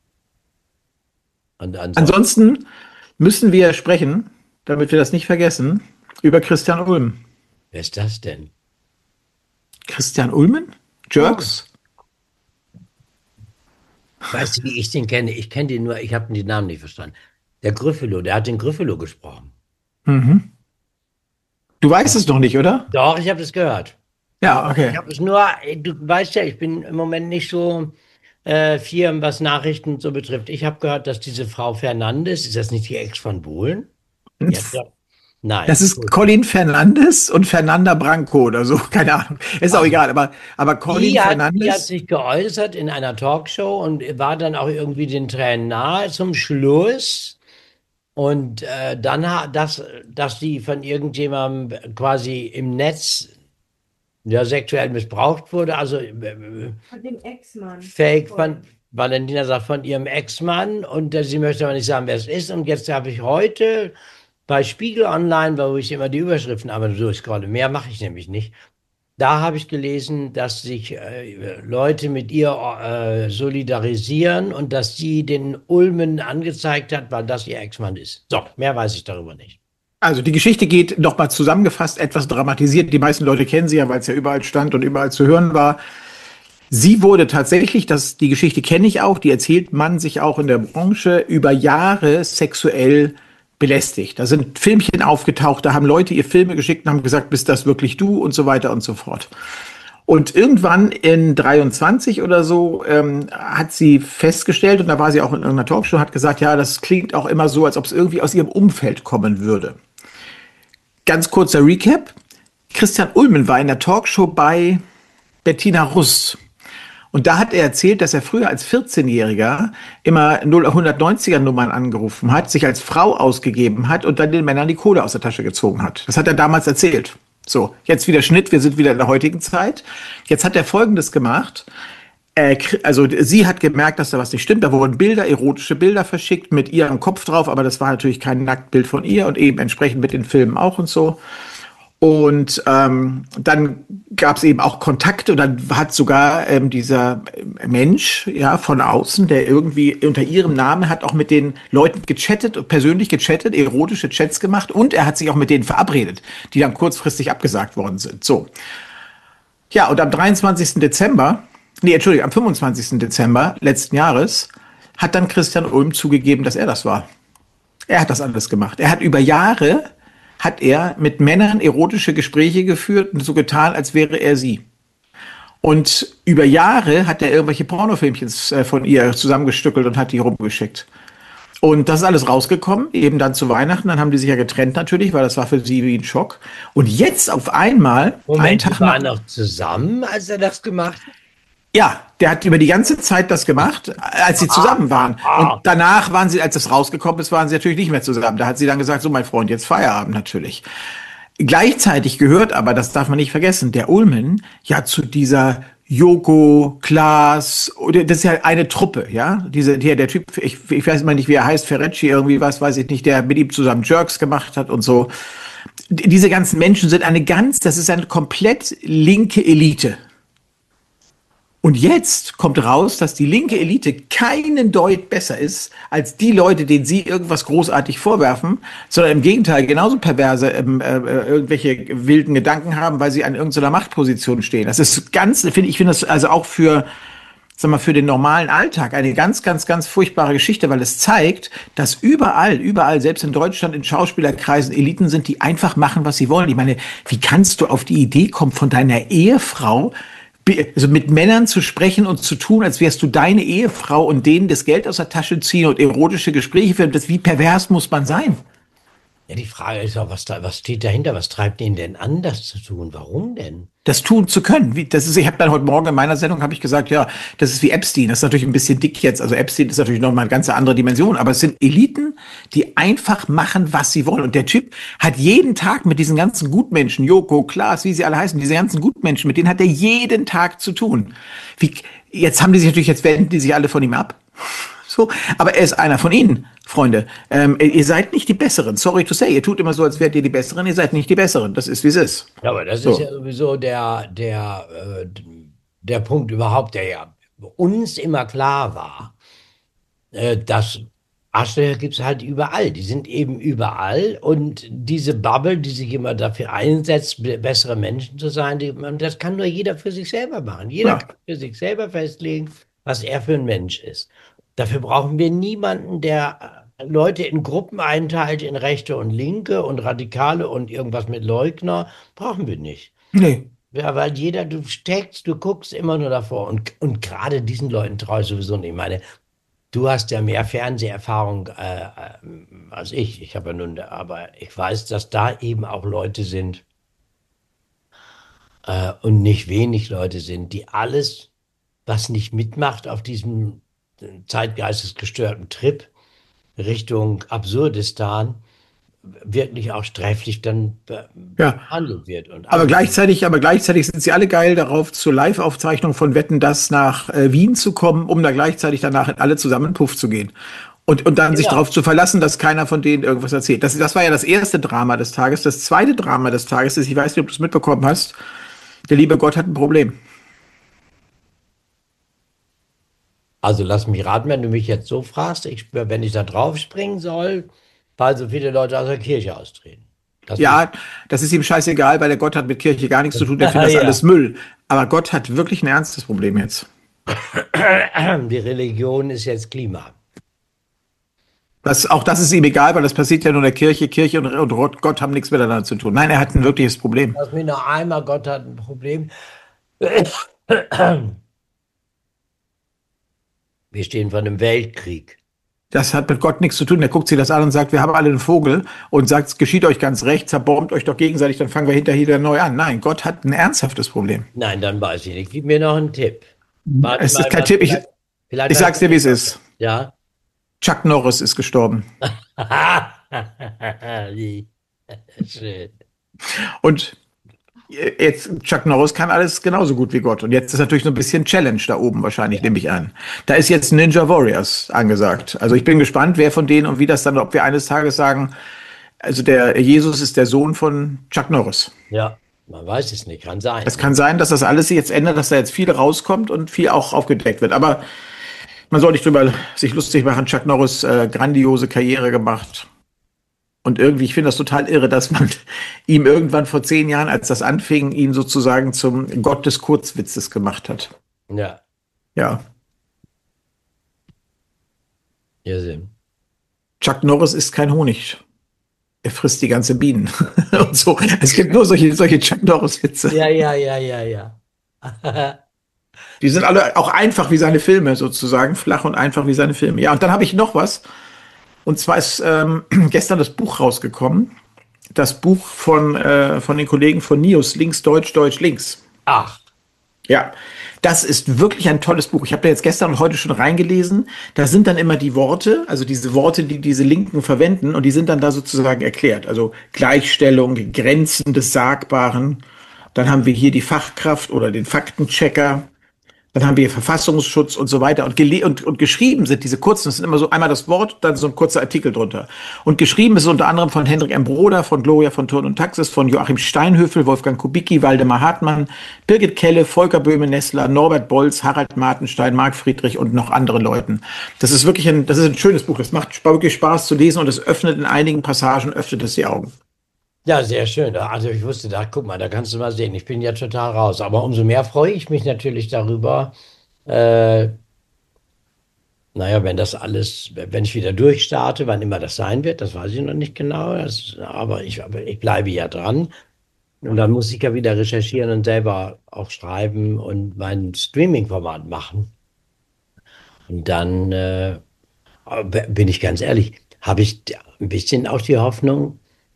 Speaker 1: Und
Speaker 2: Ansonsten müssen wir sprechen, damit wir das nicht vergessen, über Christian Ulm.
Speaker 1: wer ist das denn?
Speaker 2: Christian Ulmen? Jerks?
Speaker 1: Weißt du, wie ich den kenne? Ich kenne den nur, ich habe den Namen nicht verstanden. Der Gryffalo, der hat den Gryffalo gesprochen.
Speaker 2: Mhm. Du weißt es noch nicht, oder?
Speaker 1: Doch, ich habe das gehört.
Speaker 2: Ja, okay.
Speaker 1: Ich habe es nur, du weißt ja, ich bin im Moment nicht so firm, was Nachrichten so betrifft. Ich habe gehört, dass diese Frau Fernandes, ist das nicht die Ex von Bohlen? Ja. Nein.
Speaker 2: Das ist Colin Fernandes und Fernanda Branco oder so, keine Ahnung. Ist auch egal, aber Colin
Speaker 1: Die hat
Speaker 2: Fernandes.
Speaker 1: sich geäußert in einer Talkshow und war dann auch irgendwie den Tränen nahe zum Schluss. Und dann, dass die von irgendjemandem quasi im Netz ja, sexuell missbraucht wurde, also
Speaker 3: Von dem Ex-Mann.
Speaker 1: Fake von Valentina sagt von ihrem Ex-Mann und sie möchte aber nicht sagen, wer es ist. Und jetzt habe ich heute bei Spiegel Online, wo ich immer die Überschriften aber durchscrolle, mehr mache ich nämlich nicht. Da habe ich gelesen, dass sich Leute mit ihr solidarisieren und dass sie den Ulmen angezeigt hat, weil das ihr Ex-Mann ist. So, mehr weiß ich darüber nicht.
Speaker 2: Also die Geschichte geht nochmal zusammengefasst, etwas dramatisiert. Die meisten Leute kennen sie ja, weil es ja überall stand und überall zu hören war. Sie wurde tatsächlich, die Geschichte kenne ich auch, die erzählt man sich auch in der Branche, über Jahre sexuell belästigt. Da sind Filmchen aufgetaucht, da haben Leute ihr Filme geschickt und haben gesagt, bist das wirklich du und so weiter und so fort. Und irgendwann in 23 oder so hat sie festgestellt, und da war sie auch in irgendeiner Talkshow, hat gesagt, ja, das klingt auch immer so, als ob es irgendwie aus ihrem Umfeld kommen würde. Ganz kurzer Recap. Christian Ulmen war in der Talkshow bei Bettina Rust. Und da hat er erzählt, dass er früher als 14-Jähriger immer 190er-Nummern angerufen hat, sich als Frau ausgegeben hat und dann den Männern die Kohle aus der Tasche gezogen hat. Das hat er damals erzählt. So, jetzt wieder Schnitt, wir sind wieder in der heutigen Zeit. Jetzt hat er Folgendes gemacht. Also sie hat gemerkt, dass da was nicht stimmt. Da wurden Bilder, erotische Bilder verschickt mit ihrem Kopf drauf, aber das war natürlich kein Nacktbild von ihr und eben entsprechend mit den Filmen auch und so. Und dann gab es eben auch Kontakte und dann hat sogar dieser Mensch ja von außen, der irgendwie unter ihrem Namen hat auch mit den Leuten gechattet, persönlich gechattet, erotische Chats gemacht und er hat sich auch mit denen verabredet, die dann kurzfristig abgesagt worden sind. So. Ja, und am 25. Dezember letzten Jahres hat dann Christian Ulm zugegeben, dass er das war. Er hat das alles gemacht. Er hat über Jahre mit Männern erotische Gespräche geführt und so getan, als wäre er sie. Und über Jahre hat er irgendwelche Pornofilmchen von ihr zusammengestückelt und hat die rumgeschickt. Und das ist alles rausgekommen, eben dann zu Weihnachten. Dann haben die sich ja getrennt natürlich, weil das war für sie wie ein Schock. Und jetzt auf einmal, einen Tag
Speaker 1: die waren noch zusammen, als er das gemacht hat?
Speaker 2: Ja, der hat über die ganze Zeit das gemacht, als sie zusammen waren. Und danach waren sie, als das rausgekommen ist, waren sie natürlich nicht mehr zusammen. Da hat sie dann gesagt, so mein Freund, jetzt Feierabend natürlich. Gleichzeitig gehört aber, das darf man nicht vergessen, der Ulmen ja zu dieser Joko, Klaas, das ist ja eine Truppe, ja. Der Typ, ich weiß mal nicht, wie er heißt, Ferrecci, irgendwie was, weiß ich nicht, der mit ihm zusammen Jerks gemacht hat und so. Diese ganzen Menschen sind das ist eine komplett linke Elite. Und jetzt kommt raus, dass die linke Elite keinen Deut besser ist als die Leute, denen sie irgendwas großartig vorwerfen, sondern im Gegenteil genauso perverse irgendwelche wilden Gedanken haben, weil sie an irgendeiner Machtposition stehen. Das ist ich finde das also auch für den normalen Alltag eine ganz, ganz, ganz furchtbare Geschichte, weil es zeigt, dass überall, selbst in Deutschland, in Schauspielerkreisen Eliten sind, die einfach machen, was sie wollen. Ich meine, wie kannst du auf die Idee kommen, von deiner Ehefrau also mit Männern zu sprechen und zu tun, als wärst du deine Ehefrau und denen das Geld aus der Tasche ziehen und erotische Gespräche führen? Wie pervers muss man sein?
Speaker 1: Ja, die Frage ist auch, was steht dahinter? Was treibt ihn denn an, das zu tun? Warum denn?
Speaker 2: Das tun zu können. Ich habe dann heute Morgen in meiner Sendung habe ich gesagt, ja, das ist wie Epstein. Das ist natürlich ein bisschen dick jetzt. Also Epstein ist natürlich noch mal eine ganz andere Dimension. Aber es sind Eliten, die einfach machen, was sie wollen. Und der Typ hat jeden Tag mit diesen ganzen Gutmenschen, Joko, Klaas, wie sie alle heißen, diese ganzen Gutmenschen, mit denen hat er jeden Tag zu tun. Jetzt haben die sich natürlich, jetzt wenden die sich alle von ihm ab. So, aber er ist einer von ihnen, Freunde. Ihr seid nicht die Besseren. Sorry to say. Ihr tut immer so, als wärt ihr die Besseren. Ihr seid nicht die Besseren. Das ist, wie es ist.
Speaker 1: Ja, aber das ist
Speaker 2: So.
Speaker 1: ja sowieso der Punkt überhaupt, der ja uns immer klar war, dass Arschlöcher gibt es halt überall. Die sind eben überall. Und diese Bubble, die sich immer dafür einsetzt, bessere Menschen zu sein, das kann nur jeder für sich selber machen. Jeder
Speaker 2: Ja.
Speaker 1: kann für sich selber festlegen, was er für ein Mensch ist. Dafür brauchen wir niemanden, der Leute in Gruppen einteilt, in Rechte und Linke und Radikale und irgendwas mit Leugner. Brauchen wir nicht.
Speaker 2: Nee.
Speaker 1: Ja, weil du steckst, du guckst immer nur davor. Und gerade diesen Leuten traue ich sowieso nicht. Ich meine, du hast ja mehr Fernseherfahrung als ich. Ich habe ja nun, aber ich weiß, dass da eben auch Leute sind und nicht wenig Leute sind, die alles, was nicht mitmacht auf diesem zeitgeistesgestörten Trip Richtung Absurdistan, wirklich auch sträflich dann
Speaker 2: Ja.
Speaker 1: behandelt wird. Und
Speaker 2: Aber gleichzeitig sind sie alle geil darauf, zur Live-Aufzeichnung von Wetten, dass nach Wien zu kommen, um da gleichzeitig danach in alle zusammen in Puff zu gehen. Und dann sich
Speaker 1: genau.
Speaker 2: darauf zu verlassen, dass keiner von denen irgendwas erzählt. Das war ja das erste Drama des Tages. Das zweite Drama des Tages ist, ich weiß nicht, ob du es mitbekommen hast, der liebe Gott hat ein Problem.
Speaker 1: Also lass mich raten, wenn du mich jetzt so fragst, wenn ich da drauf springen soll, weil so viele Leute aus der Kirche austreten. Das ist,
Speaker 2: Ja, das ist ihm scheißegal, weil der Gott hat mit Kirche gar nichts zu tun, der findet das
Speaker 1: ja.
Speaker 2: alles Müll. Aber Gott hat wirklich ein ernstes Problem jetzt.
Speaker 1: Die Religion ist jetzt Klima.
Speaker 2: Auch das ist ihm egal, weil das passiert ja nur in der Kirche. Kirche und Gott haben nichts miteinander zu tun. Nein, er hat ein wirkliches Problem.
Speaker 1: Lass mich noch einmal, Gott hat ein Problem. Wir stehen vor einem Weltkrieg.
Speaker 2: Das hat mit Gott nichts zu tun. Er guckt sich das an und sagt, wir haben alle einen Vogel und sagt, es geschieht euch ganz recht, zerbombt euch doch gegenseitig, dann fangen wir hinterher wieder neu an. Nein, Gott hat ein ernsthaftes Problem.
Speaker 1: Nein, dann weiß ich nicht. Gib mir noch einen Tipp. Warte
Speaker 2: Es
Speaker 1: mal,
Speaker 2: ist kein Tipp.
Speaker 1: vielleicht
Speaker 2: Ich
Speaker 1: hast
Speaker 2: sag's dir, wie es ist.
Speaker 1: ja.
Speaker 2: Chuck Norris ist gestorben.
Speaker 1: Wie schön.
Speaker 2: Und jetzt, Chuck Norris kann alles genauso gut wie Gott. Und jetzt ist natürlich so ein bisschen Challenge da oben wahrscheinlich, nehme ich an. Da ist jetzt Ninja Warriors angesagt. Also ich bin gespannt, wer von denen und wie das dann, ob wir eines Tages sagen, also der Jesus ist der Sohn von Chuck Norris.
Speaker 1: Ja, man weiß es nicht, kann sein.
Speaker 2: Es kann sein, dass das alles sich jetzt ändert, dass da jetzt viel rauskommt und viel auch aufgedeckt wird. Aber man soll nicht drüber sich lustig machen. Chuck Norris, grandiose Karriere gemacht. Und irgendwie, ich finde das total irre, dass man ihm irgendwann vor 10 Jahren, als das anfing, ihn sozusagen zum Gott des Kurzwitzes gemacht hat.
Speaker 1: Ja,
Speaker 2: Ja.
Speaker 1: Irrsinn.
Speaker 2: Chuck Norris ist kein Honig. Er frisst die ganze Bienen. Und so. Es gibt nur solche Chuck Norris-Witze.
Speaker 1: Ja, ja, ja, ja, ja.
Speaker 2: Die sind alle auch einfach wie seine Filme, sozusagen. Flach und einfach wie seine Filme. Ja, und dann habe ich noch was. Und zwar ist gestern das Buch rausgekommen. Das Buch von den Kollegen von Nius, Links, Deutsch, Deutsch, Links.
Speaker 1: Ach,
Speaker 2: Ja, das ist wirklich ein tolles Buch. Ich habe da jetzt gestern und heute schon reingelesen. Da sind dann immer die Worte, also diese Worte, die diese Linken verwenden, und die sind dann da sozusagen erklärt. Also Gleichstellung, Grenzen des Sagbaren. Dann haben wir hier die Fachkraft oder den Faktenchecker. Dann haben wir hier Verfassungsschutz und so weiter. Und geschrieben sind diese kurzen, das sind immer so einmal das Wort, dann so ein kurzer Artikel drunter. Und geschrieben ist unter anderem von Hendrik M. Broder, von Gloria von Thurn und Taxis, von Joachim Steinhöfel, Wolfgang Kubicki, Waldemar Hartmann, Birgit Kelle, Volker Böhme-Nessler, Norbert Bolz, Harald Martenstein, Marc Friedrich und noch anderen Leuten. Das ist wirklich das ist ein schönes Buch. Das macht wirklich Spaß zu lesen und es öffnet in einigen Passagen, öffnet es die Augen.
Speaker 1: ja, sehr schön. Also ich wusste, guck mal, da kannst du mal sehen. Ich bin ja total raus. Aber umso mehr freue ich mich natürlich darüber. Äh, naja, wenn ich wieder durchstarte, wann immer das sein wird, das weiß ich noch nicht genau. Aber ich bleibe ja dran. Und dann muss ich ja wieder recherchieren und selber auch schreiben und mein Streaming-Format machen. Und dann bin ich ganz ehrlich, habe ich ein bisschen auch die Hoffnung,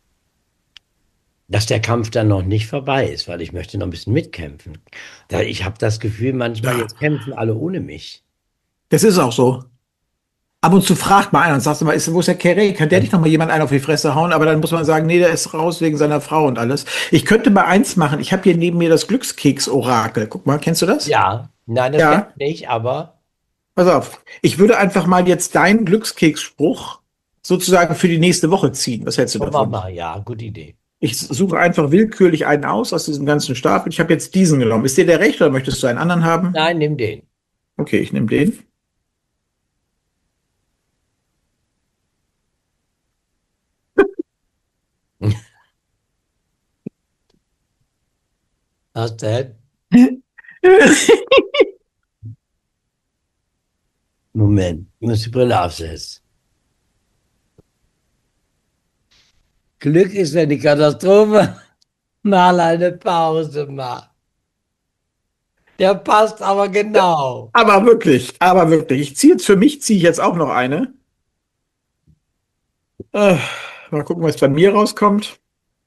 Speaker 1: dass der Kampf dann noch nicht vorbei ist, weil ich möchte noch ein bisschen mitkämpfen. Ich habe das Gefühl, manchmal
Speaker 2: Ja,
Speaker 1: jetzt kämpfen alle ohne mich.
Speaker 2: das ist auch so. Ab und zu fragt mal einer und sagt mal, wo ist der Kerry? Kann der nicht noch mal jemand einen auf die Fresse hauen? Aber dann muss man sagen, nee, der ist raus wegen seiner Frau und alles. Ich könnte mal eins machen. Ich habe hier neben mir das Glückskeks-Orakel. Guck mal, kennst du das?
Speaker 1: Ja, nein, das kenne
Speaker 2: Ja,
Speaker 1: ich nicht, aber
Speaker 2: pass auf. Ich würde einfach mal jetzt deinen Glückskeksspruch sozusagen für die nächste Woche ziehen. Was hältst du
Speaker 1: guck mal,
Speaker 2: davon?
Speaker 1: ja, gute Idee.
Speaker 2: Ich suche einfach willkürlich einen aus diesem ganzen Stapel. Ich habe jetzt diesen genommen. Ist dir der recht oder möchtest du einen anderen haben?
Speaker 1: Nein, nimm den.
Speaker 2: Okay, ich nehme den.
Speaker 1: Hast du? Moment, ich muss die Brille aufsetzen. Glück ist, wenn die Katastrophe mal eine Pause macht. Der passt aber genau.
Speaker 2: Aber wirklich, aber wirklich. Ich ziehe jetzt für mich, ziehe ich jetzt auch noch eine. Äh, mal gucken, was bei mir rauskommt.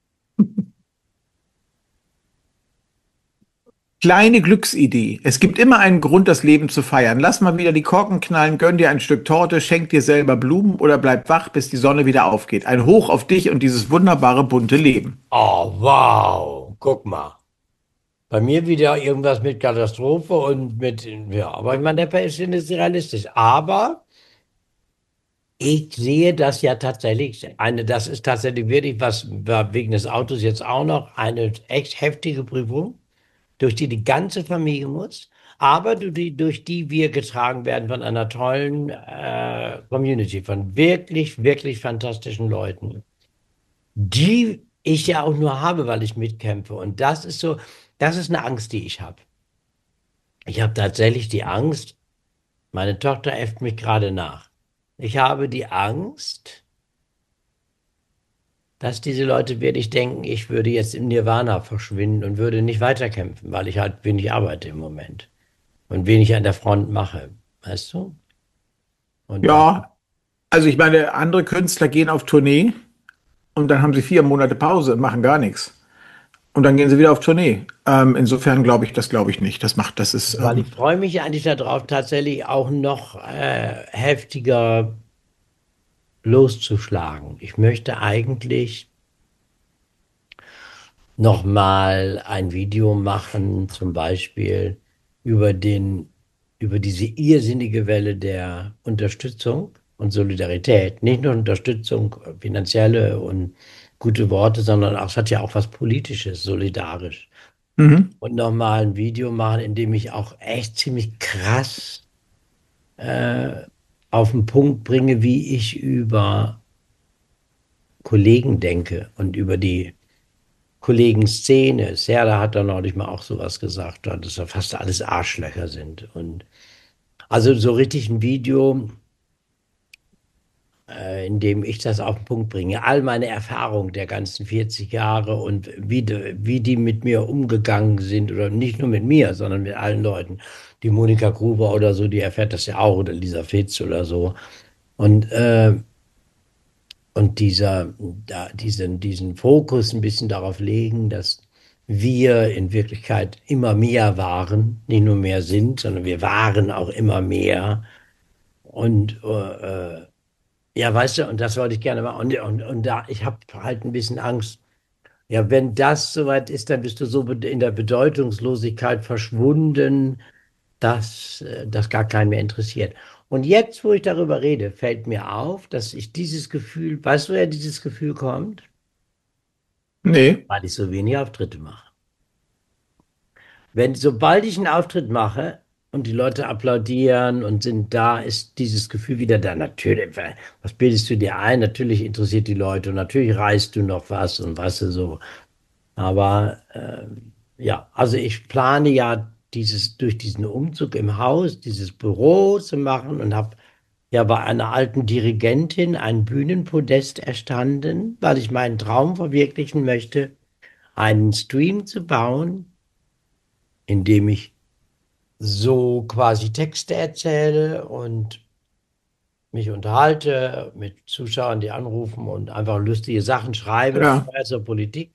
Speaker 2: Kleine Glücksidee. Es gibt immer einen Grund, das Leben zu feiern. Lass mal wieder die Korken knallen, gönn dir ein Stück Torte, schenk dir selber Blumen oder bleib wach, bis die Sonne wieder aufgeht. Ein Hoch auf dich und dieses wunderbare bunte Leben.
Speaker 1: Oh, wow. Guck mal. Bei mir wieder irgendwas mit Katastrophe und mit, ja, aber ich meine, der ist nicht realistisch. Aber ich sehe das ja tatsächlich, das ist tatsächlich wirklich was, war wegen des Autos jetzt auch noch eine echt heftige Prüfung, durch die die ganze Familie muss, aber durch die wir getragen werden von einer tollen Community, von wirklich, wirklich fantastischen Leuten, die ich ja auch nur habe, weil ich mitkämpfe. Und das ist so, das ist eine Angst, die ich habe. Ich habe tatsächlich die Angst, meine Tochter äfft mich gerade nach. Ich habe die Angst, dass diese Leute wirklich denken, ich würde jetzt im Nirvana verschwinden und würde nicht weiterkämpfen, weil ich halt wenig arbeite im Moment und wenig an der Front mache. Weißt du? Und
Speaker 2: Ja, also ich meine, andere Künstler gehen auf Tournee und dann haben sie 4 Monate Pause und machen gar nichts. Und dann gehen sie wieder auf Tournee. Insofern glaube ich nicht. Das ist,
Speaker 1: weil ich freue mich eigentlich darauf, tatsächlich auch noch heftiger loszuschlagen. Ich möchte eigentlich noch mal ein Video machen, zum Beispiel über über diese irrsinnige Welle der Unterstützung und Solidarität. Nicht nur Unterstützung, finanzielle und gute Worte, sondern auch, es hat ja auch was Politisches, solidarisch.
Speaker 2: mhm.
Speaker 1: Und noch mal ein Video machen, in dem ich auch echt ziemlich krass äh, auf den Punkt bringe, wie ich über Kollegen denke und über die Kollegenszene. Serda hat da neulich mal auch sowas gesagt, dass ja fast alles Arschlöcher sind. Und also so richtig ein Video, in dem ich das auf den Punkt bringe. All meine Erfahrungen der ganzen 40 Jahre und wie die mit mir umgegangen sind, oder nicht nur mit mir, sondern mit allen Leuten. Die Monika Gruber oder so, die erfährt das ja auch, oder Lisa Fitz oder so. Und diesen Fokus ein bisschen darauf legen, dass wir in Wirklichkeit immer mehr waren, nicht nur mehr sind, sondern wir waren auch immer mehr. Und ja, weißt du, und das wollte ich gerne machen. Und da, ich habe halt ein bisschen Angst. Ja, wenn das soweit ist, dann bist du so in der Bedeutungslosigkeit verschwunden, dass das gar keinen mehr interessiert. Und jetzt, wo ich darüber rede, fällt mir auf, dass ich dieses Gefühl, weißt du, woher dieses Gefühl kommt?
Speaker 2: Nee.
Speaker 1: Weil ich so wenig Auftritte mache. Sobald ich einen Auftritt mache und die Leute applaudieren und sind da, ist dieses Gefühl wieder da. Natürlich, was bildest du dir ein? Natürlich interessiert die Leute und natürlich reißt du noch was und weißt du so. Aber ja, also ich plane ja durch diesen Umzug im Haus, dieses Büro zu machen und habe ja bei einer alten Dirigentin ein Bühnenpodest erstanden, weil ich meinen Traum verwirklichen möchte, einen Stream zu bauen, in dem ich so quasi Texte erzähle und mich unterhalte mit Zuschauern, die anrufen und einfach lustige Sachen schreibe,
Speaker 2: Ja.
Speaker 1: frei zur Politik.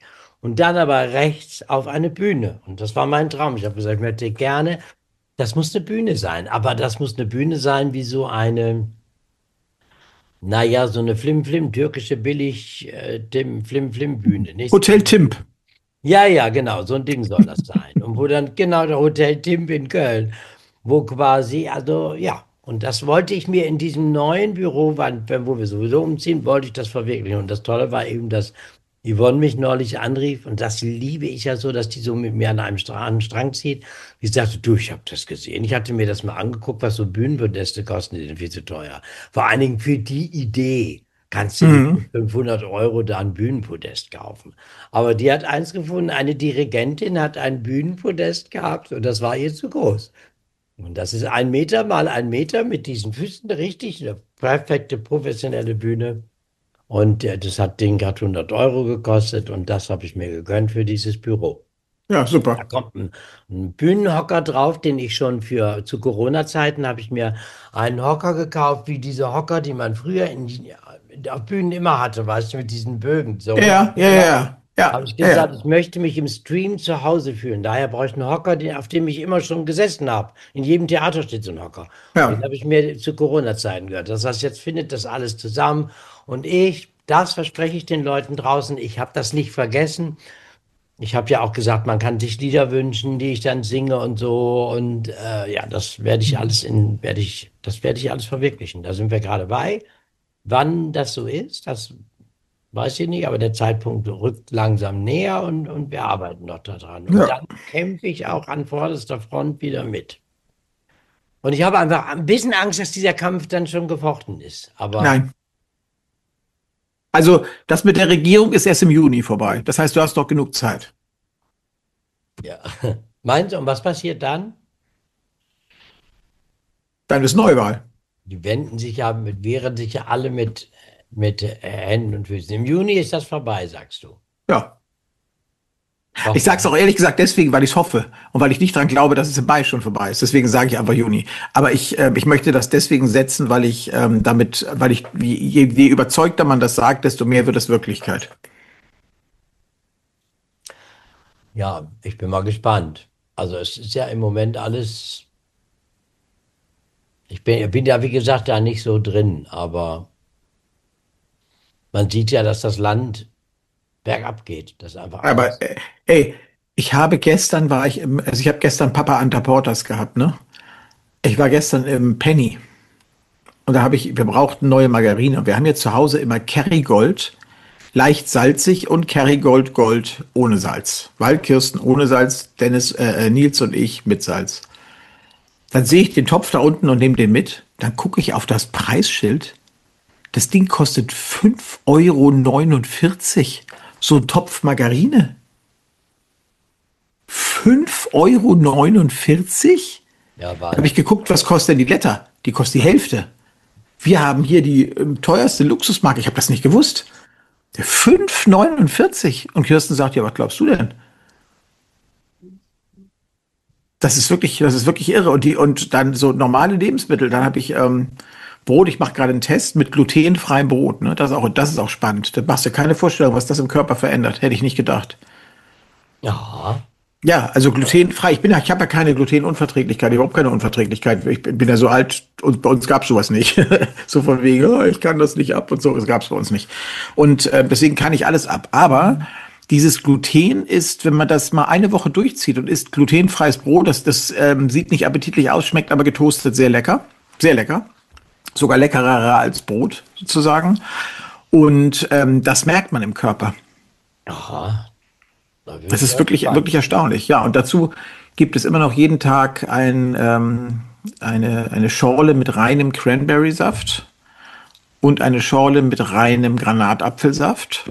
Speaker 1: und dann aber rechts auf eine Bühne. Und das war mein Traum. Ich habe gesagt, ich möchte gerne, das muss eine Bühne sein, aber das muss eine Bühne sein wie so eine, naja, so eine Flim-Flim, türkische Billig-Flim-Flim-Bühne. Nicht?
Speaker 2: Hotel Timp.
Speaker 1: Ja, ja, genau, so ein Ding soll das sein. Und wo dann, genau, der Hotel Timp in Köln, wo quasi, also ja, und das wollte ich mir in diesem neuen Büro, wo wir sowieso umziehen, wollte ich das verwirklichen. Und das Tolle war eben, dass Yvonne mich neulich anrief, und das liebe ich ja so, dass die so mit mir an einen Strang zieht. Die sagte, du, ich habe das gesehen. Ich hatte mir das mal angeguckt, was so Bühnenpodeste kosten, die sind viel zu teuer. Vor allen Dingen für die Idee kannst du nicht für
Speaker 2: Mhm.
Speaker 1: 500 € da ein Bühnenpodest kaufen. Aber die hat eins gefunden, eine Dirigentin hat ein Bühnenpodest gehabt und das war ihr zu groß. Und das ist 1 Meter mal 1 Meter mit diesen Füßen, richtig, eine perfekte professionelle Bühne. Und das Ding hat 100 € gekostet und das habe ich mir gegönnt für dieses Büro.
Speaker 2: Ja,
Speaker 1: Da
Speaker 2: super.
Speaker 1: kommt ein Bühnenhocker drauf, den ich schon zu Corona-Zeiten habe ich mir einen Hocker gekauft, wie diese Hocker, die man früher auf Bühnen immer hatte, weißt du, mit diesen Bögen. So
Speaker 2: Ja, ja, ja, ja,
Speaker 1: habe
Speaker 2: ja,
Speaker 1: ich
Speaker 2: ja,
Speaker 1: gesagt,
Speaker 2: ja.
Speaker 1: ich möchte mich im Stream zu Hause fühlen. Daher brauche ich einen Hocker, auf dem ich immer schon gesessen habe. In jedem Theater steht so ein Hocker. Und den
Speaker 2: Ja.
Speaker 1: habe ich mir zu Corona-Zeiten gehört. Das heißt, jetzt findet das alles zusammen. Und das verspreche ich den Leuten draußen, ich habe das nicht vergessen. Ich habe ja auch gesagt, man kann sich Lieder wünschen, die ich dann singe und so. Und ja, das werde ich alles verwirklichen. Da sind wir gerade bei. Wann das so ist, das weiß ich nicht, aber der Zeitpunkt rückt langsam näher und wir arbeiten noch daran. Und
Speaker 2: Ja.
Speaker 1: dann kämpfe ich auch an vorderster Front wieder mit. Und ich habe einfach ein bisschen Angst, dass dieser Kampf dann schon gefochten ist. Aber
Speaker 2: Nein. Also, das mit der Regierung ist erst im Juni vorbei. Das heißt, du hast noch genug Zeit.
Speaker 1: ja, meinst du, und was passiert dann?
Speaker 2: Dann ist Neuwahl.
Speaker 1: Wehren sich ja alle mit Händen und Füßen. Im Juni ist das vorbei, sagst du.
Speaker 2: Ja. Ich sage es
Speaker 1: Warum?
Speaker 2: auch ehrlich gesagt deswegen, weil ich es hoffe und weil ich nicht dran glaube, dass es im Mai schon vorbei ist. Deswegen sage ich einfach Juni. Aber ich möchte das deswegen setzen, weil je überzeugter man das sagt, desto mehr wird es Wirklichkeit.
Speaker 1: Ja, ich bin mal gespannt. Also es ist ja im Moment alles, bin ja wie gesagt da nicht so drin, aber man sieht ja, dass das Land bergab geht. Das ist einfach
Speaker 2: Aber
Speaker 1: alles.
Speaker 2: ey, also ich habe gestern Papa Anta Portas gehabt, ne? Ich war gestern im Penny und wir brauchten neue Margarine. Wir haben jetzt zu Hause immer Kerrygold, leicht salzig und Kerrygold Gold ohne Salz. Weil Kirsten ohne Salz, Nils und ich mit Salz. Dann sehe ich den Topf da unten und nehme den mit. Dann gucke ich auf das Preisschild. Das Ding kostet 5,49 €. So ein Topf Margarine. 5,49 €?
Speaker 1: Ja,
Speaker 2: Da habe ich
Speaker 1: Wahnsinn.
Speaker 2: geguckt, was kostet denn die Liter? Die kostet die Hälfte. Wir haben hier die teuerste Luxusmarke. Ich habe das nicht gewusst. 5,49. Und Kirsten sagt, ja, was glaubst du denn? Das ist wirklich irre. Und dann so normale Lebensmittel. Dann habe ich Brot. Ich mache gerade einen Test mit glutenfreiem Brot. Ne? Das ist auch spannend. Da machst du keine Vorstellung, was das im Körper verändert. Hätte ich nicht gedacht.
Speaker 1: Ja,
Speaker 2: Ja, also glutenfrei. Ich habe ja keine Glutenunverträglichkeit, überhaupt keine Unverträglichkeit. Ich bin ja so alt und bei uns gab's sowas nicht. So von wegen, oh, ich kann das nicht ab und so, das gab's bei uns nicht. Und deswegen kann ich alles ab. Aber dieses Gluten ist, wenn man das mal eine Woche durchzieht und isst glutenfreies Brot, das sieht nicht appetitlich aus, schmeckt aber getoastet sehr lecker. Sehr lecker. Sogar leckerer als Brot sozusagen. Und das merkt man im Körper.
Speaker 1: ja, da bin
Speaker 2: Das
Speaker 1: ich
Speaker 2: ist
Speaker 1: mal
Speaker 2: wirklich, wirklich
Speaker 1: gespannt.
Speaker 2: erstaunlich. Ja, und dazu gibt es immer noch jeden Tag eine Schorle mit reinem Cranberry-Saft und eine Schorle mit reinem Granatapfelsaft.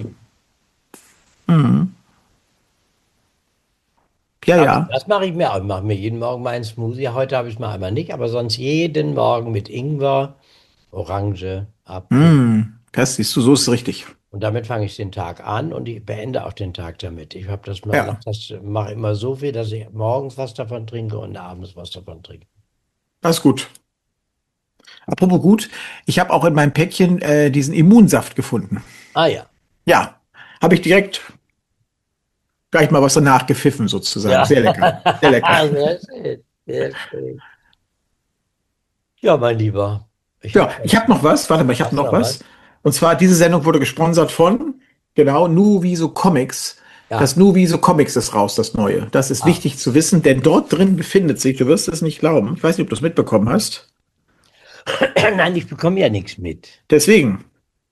Speaker 2: Ja,
Speaker 1: Aber
Speaker 2: ja.
Speaker 1: das mache ich mir auch. Ich mache mir jeden Morgen meinen Smoothie. Heute habe ich es mal einmal nicht, aber sonst jeden Morgen mit Ingwer, Orange, Apfel.
Speaker 2: Das siehst du, so ist es richtig.
Speaker 1: Und damit fange ich den Tag an und ich beende auch den Tag damit. Ich habe
Speaker 2: Ja,
Speaker 1: mache immer so viel, dass ich morgens was davon trinke und abends was davon trinke.
Speaker 2: das ist gut. Apropos gut, ich habe auch in meinem Päckchen diesen Immunsaft gefunden.
Speaker 1: Ah ja,
Speaker 2: Ja, habe ich direkt. Gleich mal was danach gepfiffen sozusagen.
Speaker 1: Ja.
Speaker 2: Sehr lecker. Sehr lecker.
Speaker 1: Sehr schön. Sehr schön. Ja, mein Lieber. Ich
Speaker 2: Ja,
Speaker 1: habe
Speaker 2: ich habe noch was. Warte mal, ich habe
Speaker 1: Hast du
Speaker 2: noch
Speaker 1: noch was?
Speaker 2: was. Und zwar, diese Sendung wurde gesponsert von, genau, Nuviso Comics. Das
Speaker 1: Ja.
Speaker 2: Nuviso Comics ist raus, das neue. Das ist
Speaker 1: Ah.
Speaker 2: wichtig zu wissen, denn dort drin befindet sich, du wirst es nicht glauben, ich weiß nicht, ob du es mitbekommen hast.
Speaker 1: Nein, ich bekomme ja nichts mit.
Speaker 2: Deswegen,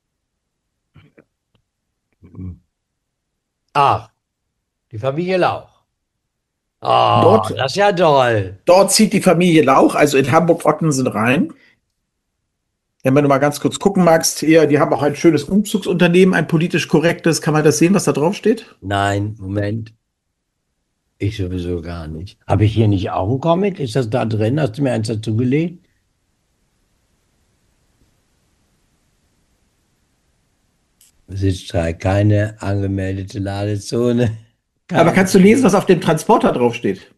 Speaker 1: Ach, die Familie Lauch. Oh,
Speaker 2: dort,
Speaker 1: das ist ja toll.
Speaker 2: dort zieht die Familie Lauch, also in Hamburg-Ottensen rein. Wenn du mal ganz kurz gucken magst, hier, die haben auch ein schönes Umzugsunternehmen, ein politisch korrektes. Kann man das sehen, was da drauf steht?
Speaker 1: Nein, Moment. Ich sowieso gar nicht. Habe ich hier nicht auch einen Comic? Ist das da drin? Hast du mir eins dazugelegt? Sitzstreik, keine angemeldete Ladezone.
Speaker 2: Aber
Speaker 1: Kein
Speaker 2: kannst du lesen, was auf dem Transporter drauf steht?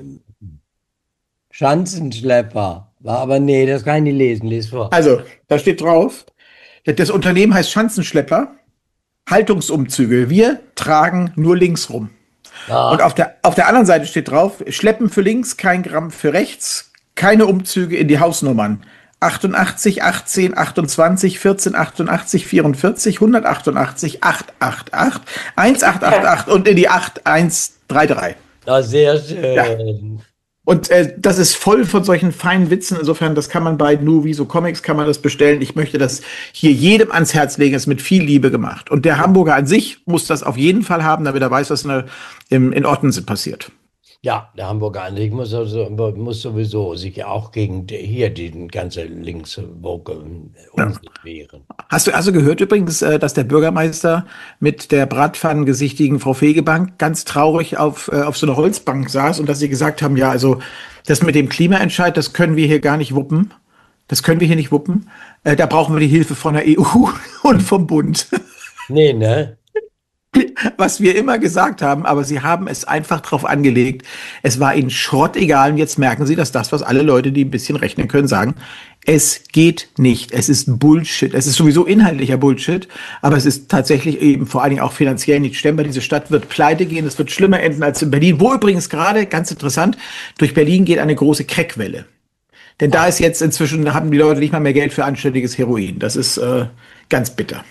Speaker 1: Schanzenschlepper. War aber nee, das kann ich nicht lesen. Lies vor.
Speaker 2: Also, da steht drauf, das Unternehmen heißt Schanzenschlepper, Haltungsumzüge. Wir tragen nur links rum. Und
Speaker 1: Ah,
Speaker 2: auf der anderen Seite steht drauf, Schleppen für links, kein Gramm für rechts, keine Umzüge in die Hausnummern. 88, 18, 28, 14, 88, 44, 188, 888, 1888 und in die 8133.
Speaker 1: sehr
Speaker 2: Ja,
Speaker 1: schön.
Speaker 2: und das ist voll von solchen feinen Witzen. Insofern, das kann man bei Nuviso Comics kann man das bestellen. Ich möchte das hier jedem ans Herz legen. Es ist mit viel Liebe gemacht. Und der Hamburger an sich muss das auf jeden Fall haben, damit er weiß, was in Ottensen passiert.
Speaker 1: Ja, der Hamburger Anliegen muss sowieso sich auch gegen hier die ganze linkswoke
Speaker 2: Ja.
Speaker 1: Unsinn wehren.
Speaker 2: Hast du gehört übrigens, dass der Bürgermeister mit der bratpfannengesichtigen Frau Fegebank ganz traurig auf so einer Holzbank saß und dass sie gesagt haben, ja, also das mit dem Klimaentscheid, das können wir hier gar nicht wuppen. Das können wir hier nicht wuppen. Da brauchen wir die Hilfe von der EU und vom Bund.
Speaker 1: Nee, ne?
Speaker 2: Was wir immer gesagt haben, aber sie haben es einfach drauf angelegt. Es war ihnen schrottegal und jetzt merken sie, dass das, was alle Leute, die ein bisschen rechnen können, sagen, es geht nicht. Es ist Bullshit. Es ist sowieso inhaltlicher Bullshit, aber es ist tatsächlich eben vor allen Dingen auch finanziell nicht stemmbar. Diese Stadt wird pleite gehen. Es wird schlimmer enden als in Berlin, wo übrigens gerade, ganz interessant, durch Berlin geht eine große Crack-Welle. Denn da ist jetzt inzwischen, da haben die Leute nicht mal mehr Geld für anständiges Heroin. Das ist ganz bitter.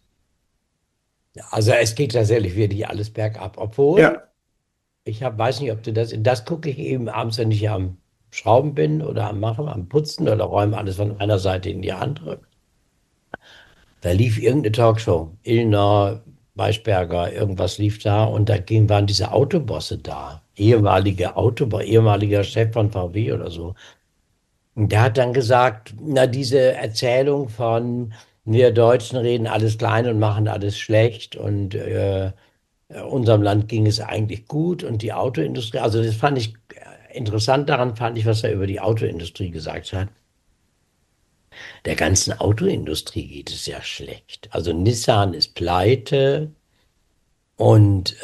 Speaker 1: Also es geht tatsächlich wirklich alles bergab, obwohl
Speaker 2: Ja.
Speaker 1: weiß nicht, ob du das gucke ich eben abends, wenn ich am Schrauben bin oder am Machen, am Putzen oder räume alles von einer Seite in die andere. Da lief irgendeine Talkshow, Illner, Maischberger, irgendwas lief da und waren diese Autobosse da, ehemaliger Chef von VW oder so. Und der hat dann gesagt, na, diese Erzählung von wir Deutschen reden alles klein und machen alles schlecht und unserem Land ging es eigentlich gut und die Autoindustrie, also das fand ich interessant, daran fand ich, was er über die Autoindustrie gesagt hat. Der ganzen Autoindustrie geht es ja schlecht. Also Nissan ist pleite und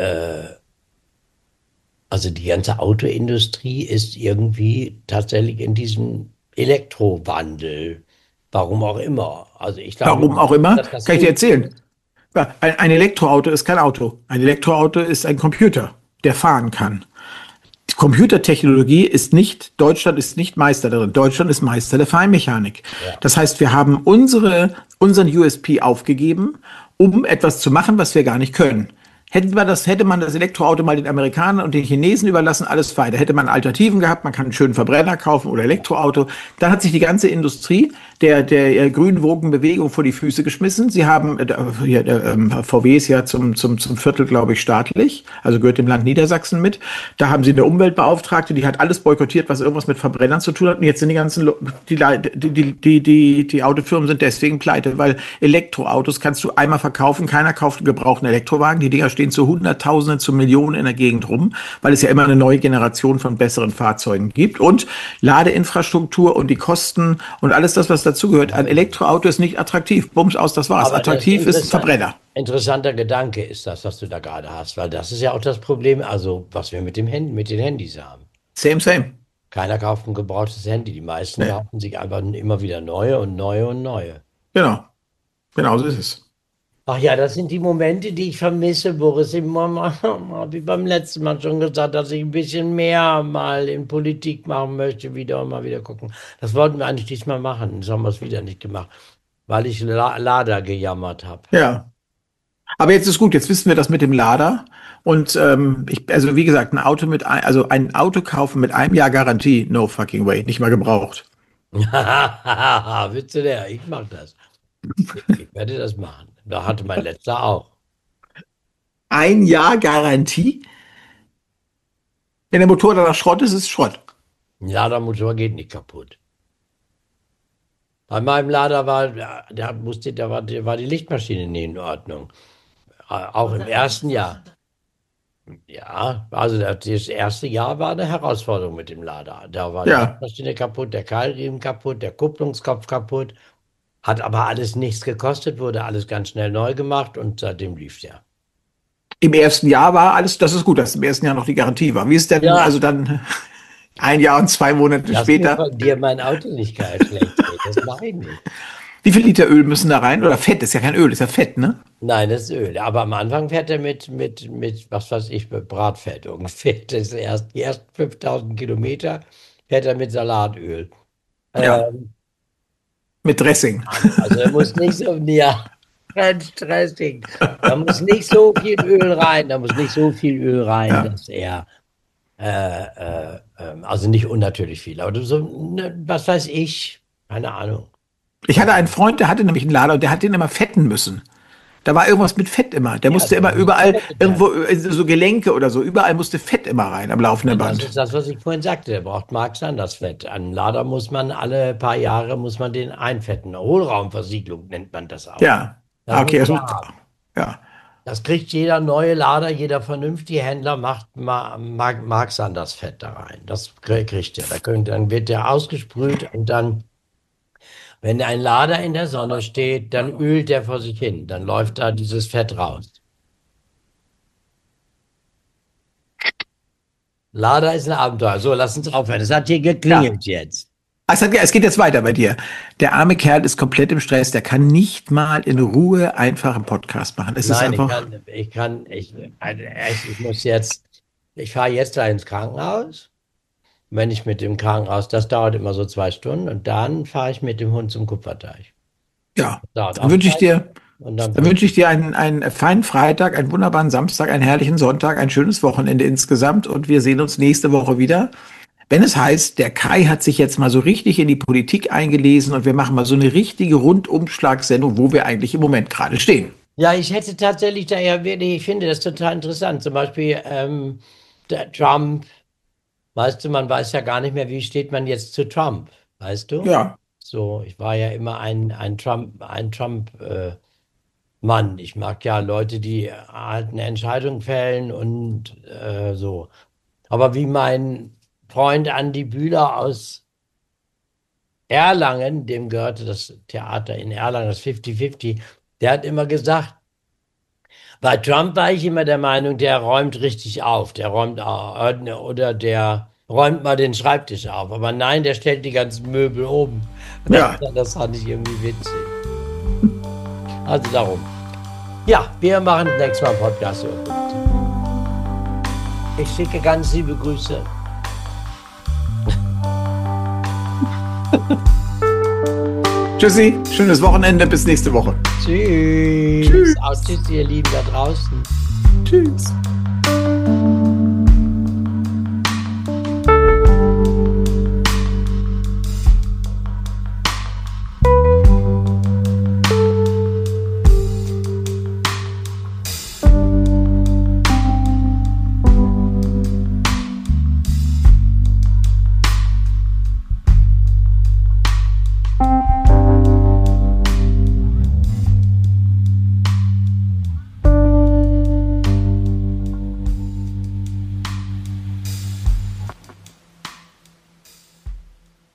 Speaker 1: also die ganze Autoindustrie ist irgendwie tatsächlich in diesem Elektrowandel. Warum auch immer. Also ich glaube
Speaker 2: Warum auch
Speaker 1: nicht,
Speaker 2: immer,
Speaker 1: dass das
Speaker 2: kann ich dir
Speaker 1: gut
Speaker 2: erzählen.
Speaker 1: ist.
Speaker 2: Ja, ein Elektroauto ist kein Auto. Ein Elektroauto ist ein Computer, der fahren kann. Die Computertechnologie ist nicht, Deutschland ist nicht Meister darin. Deutschland ist Meister der Feinmechanik.
Speaker 1: Ja.
Speaker 2: Das heißt, wir haben unseren USP aufgegeben, um etwas zu machen, was wir gar nicht können. Hätte man das Elektroauto mal den Amerikanern und den Chinesen überlassen, alles weiter. Hätte man Alternativen gehabt, man kann einen schönen Verbrenner kaufen oder Elektroauto. Dann hat sich die ganze Industrie der grünen Wogenbewegung vor die Füße geschmissen. Sie haben, VW ist ja zum Viertel, glaube ich, staatlich, also gehört dem Land Niedersachsen mit. Da haben sie eine Umweltbeauftragte, die hat alles boykottiert, was irgendwas mit Verbrennern zu tun hat. Und jetzt sind die Autofirmen sind deswegen pleite, weil Elektroautos kannst du einmal verkaufen, keiner kauft einen gebrauchten Elektrowagen. Die Dinger stehen zu Hunderttausenden, zu Millionen in der Gegend rum, weil es ja immer eine neue Generation von besseren Fahrzeugen gibt. Und Ladeinfrastruktur und die Kosten und alles das, was dazugehört. Ein Elektroauto ist nicht attraktiv. Bums aus, das war's.
Speaker 1: Aber das
Speaker 2: Attraktiv ist ein Verbrenner.
Speaker 1: interessanter Gedanke ist das, was du da gerade hast, weil das ist ja auch das Problem, also was wir mit mit den Handys haben.
Speaker 2: Same, same.
Speaker 1: Keiner kauft ein gebrauchtes Handy. Die meisten
Speaker 2: Nee,
Speaker 1: kaufen sich einfach immer wieder neue und neue und neue.
Speaker 2: genau. Genau so ist es.
Speaker 1: Ach ja, das sind die Momente, die ich vermisse, Boris. Immer mal, wie beim letzten Mal schon gesagt, dass ich ein bisschen mehr mal in Politik machen möchte, wieder und mal wieder gucken. Das wollten wir eigentlich diesmal machen. Das haben wir es wieder nicht gemacht, weil ich Lada gejammert habe.
Speaker 2: Ja. Aber jetzt ist gut, jetzt wissen wir das mit dem Lader. Und also wie gesagt, also ein Auto kaufen mit einem Jahr Garantie, no fucking way, nicht mal gebraucht.
Speaker 1: Witze der, ich mach das. Ich werde das machen. Da hatte mein letzter auch.
Speaker 2: Ein Jahr Garantie? Wenn der Motor danach Schrott ist, ist es Schrott.
Speaker 1: Ein Ladermotor geht nicht kaputt. Bei meinem Lader war die Lichtmaschine nicht in Ordnung. Auch im ersten Jahr. Ja, also das erste Jahr war eine Herausforderung mit dem Lader. Da war die
Speaker 2: Ja,
Speaker 1: Lichtmaschine kaputt, der Keilriemen kaputt, der Kupplungskopf kaputt. Hat aber alles nichts gekostet, wurde alles ganz schnell neu gemacht und seitdem lief der.
Speaker 2: im ersten Jahr war alles, das ist gut, dass im ersten Jahr noch die Garantie war. Wie ist denn
Speaker 1: Ja,
Speaker 2: also dann ein Jahr und 2 Monate
Speaker 1: lass mir
Speaker 2: später?
Speaker 1: von dir mein Auto nicht geil schlecht reden. Das mache ich nicht.
Speaker 2: Wie viel Liter Öl müssen da rein? Oder Fett, ist ja kein Öl, ist ja Fett, ne?
Speaker 1: Nein, das ist Öl. Aber am Anfang fährt er mit was weiß ich, mit Bratfett ungefähr. Die ersten 5000 Kilometer fährt er mit Salatöl.
Speaker 2: Ja,
Speaker 1: Ähm,
Speaker 2: mit Dressing.
Speaker 1: also er muss nicht so, ja, kein Stressing. Da muss nicht so viel Öl rein, da muss nicht so viel Öl rein,
Speaker 2: Ja.
Speaker 1: dass er, also nicht unnatürlich viel, aber so, ne, was weiß ich, keine Ahnung.
Speaker 2: Ich hatte einen Freund, der hatte nämlich einen Lader und der hat den immer fetten müssen. Da war irgendwas mit Fett immer. Der
Speaker 1: Ja,
Speaker 2: musste
Speaker 1: der
Speaker 2: immer
Speaker 1: muss
Speaker 2: überall,
Speaker 1: gefettet werden.
Speaker 2: irgendwo, so Gelenke oder so, überall musste Fett immer rein am laufenden
Speaker 1: Das
Speaker 2: Band.
Speaker 1: ist das, was ich vorhin sagte. Der braucht Mark Sanders Fett. An Lader muss man alle paar Jahre muss man den einfetten. Hohlraumversiegelung nennt man das auch.
Speaker 2: Ja.
Speaker 1: Das
Speaker 2: Ah,
Speaker 1: muss
Speaker 2: okay,
Speaker 1: er haben.
Speaker 2: ja.
Speaker 1: Das kriegt jeder neue Lader, jeder vernünftige Händler macht Mark Sanders Fett da rein. Das kriegt er. Dann wird der ausgesprüht und dann, wenn ein Lader in der Sonne steht, dann ölt der vor sich hin. Dann läuft da dieses Fett raus. Lader ist ein Abenteuer. So, lass uns aufhören. Es hat hier
Speaker 2: Ja.
Speaker 1: geklingelt jetzt.
Speaker 2: Es geht jetzt weiter bei dir. Der arme Kerl ist komplett im Stress. Der kann nicht mal in Ruhe einfach einen Podcast machen. Es ist
Speaker 1: Nein,
Speaker 2: einfach,
Speaker 1: ich muss jetzt, ich fahre jetzt da ins Krankenhaus. Wenn ich mit dem Krankenhaus, das dauert immer so 2 Stunden und dann fahre ich mit dem Hund zum Kupferteich.
Speaker 2: ja.
Speaker 1: Das dauert
Speaker 2: Dann
Speaker 1: auch
Speaker 2: wünsche ich
Speaker 1: Zeit
Speaker 2: dir,
Speaker 1: und dann
Speaker 2: dann wünsche ich dir einen feinen Freitag, einen wunderbaren Samstag, einen herrlichen Sonntag, ein schönes Wochenende insgesamt und wir sehen uns nächste Woche wieder. Wenn es heißt, der Kai hat sich jetzt mal so richtig in die Politik eingelesen und wir machen mal so eine richtige Rundumschlagssendung, wo wir eigentlich im Moment gerade stehen.
Speaker 1: Ja, ich hätte tatsächlich da ja wirklich, ich finde das total interessant. Zum Beispiel der Trump, weißt du, man weiß ja gar nicht mehr, wie steht man jetzt zu Trump, weißt du?
Speaker 2: Ja,
Speaker 1: So, ich war ja immer Mann. Ich mag ja Leute, die halt eine Entscheidung fällen und so. Aber wie mein Freund Andi Bühler aus Erlangen, dem gehörte das Theater in Erlangen, das 50-50, der hat immer gesagt, bei Trump war ich immer der Meinung, der räumt richtig auf, der räumt oder der räumt mal den Schreibtisch auf. Aber nein, der stellt die ganzen Möbel oben.
Speaker 2: ja.
Speaker 1: Das fand ich irgendwie witzig. Also darum. Ja, wir machen nächstes Mal einen Podcast über Politik. Ich schicke ganz liebe Grüße.
Speaker 2: Tschüssi, schönes Wochenende, bis nächste Woche.
Speaker 1: Tschüss.
Speaker 2: Tschüss.
Speaker 1: Auch tschüss, ihr Lieben da draußen.
Speaker 2: Tschüss.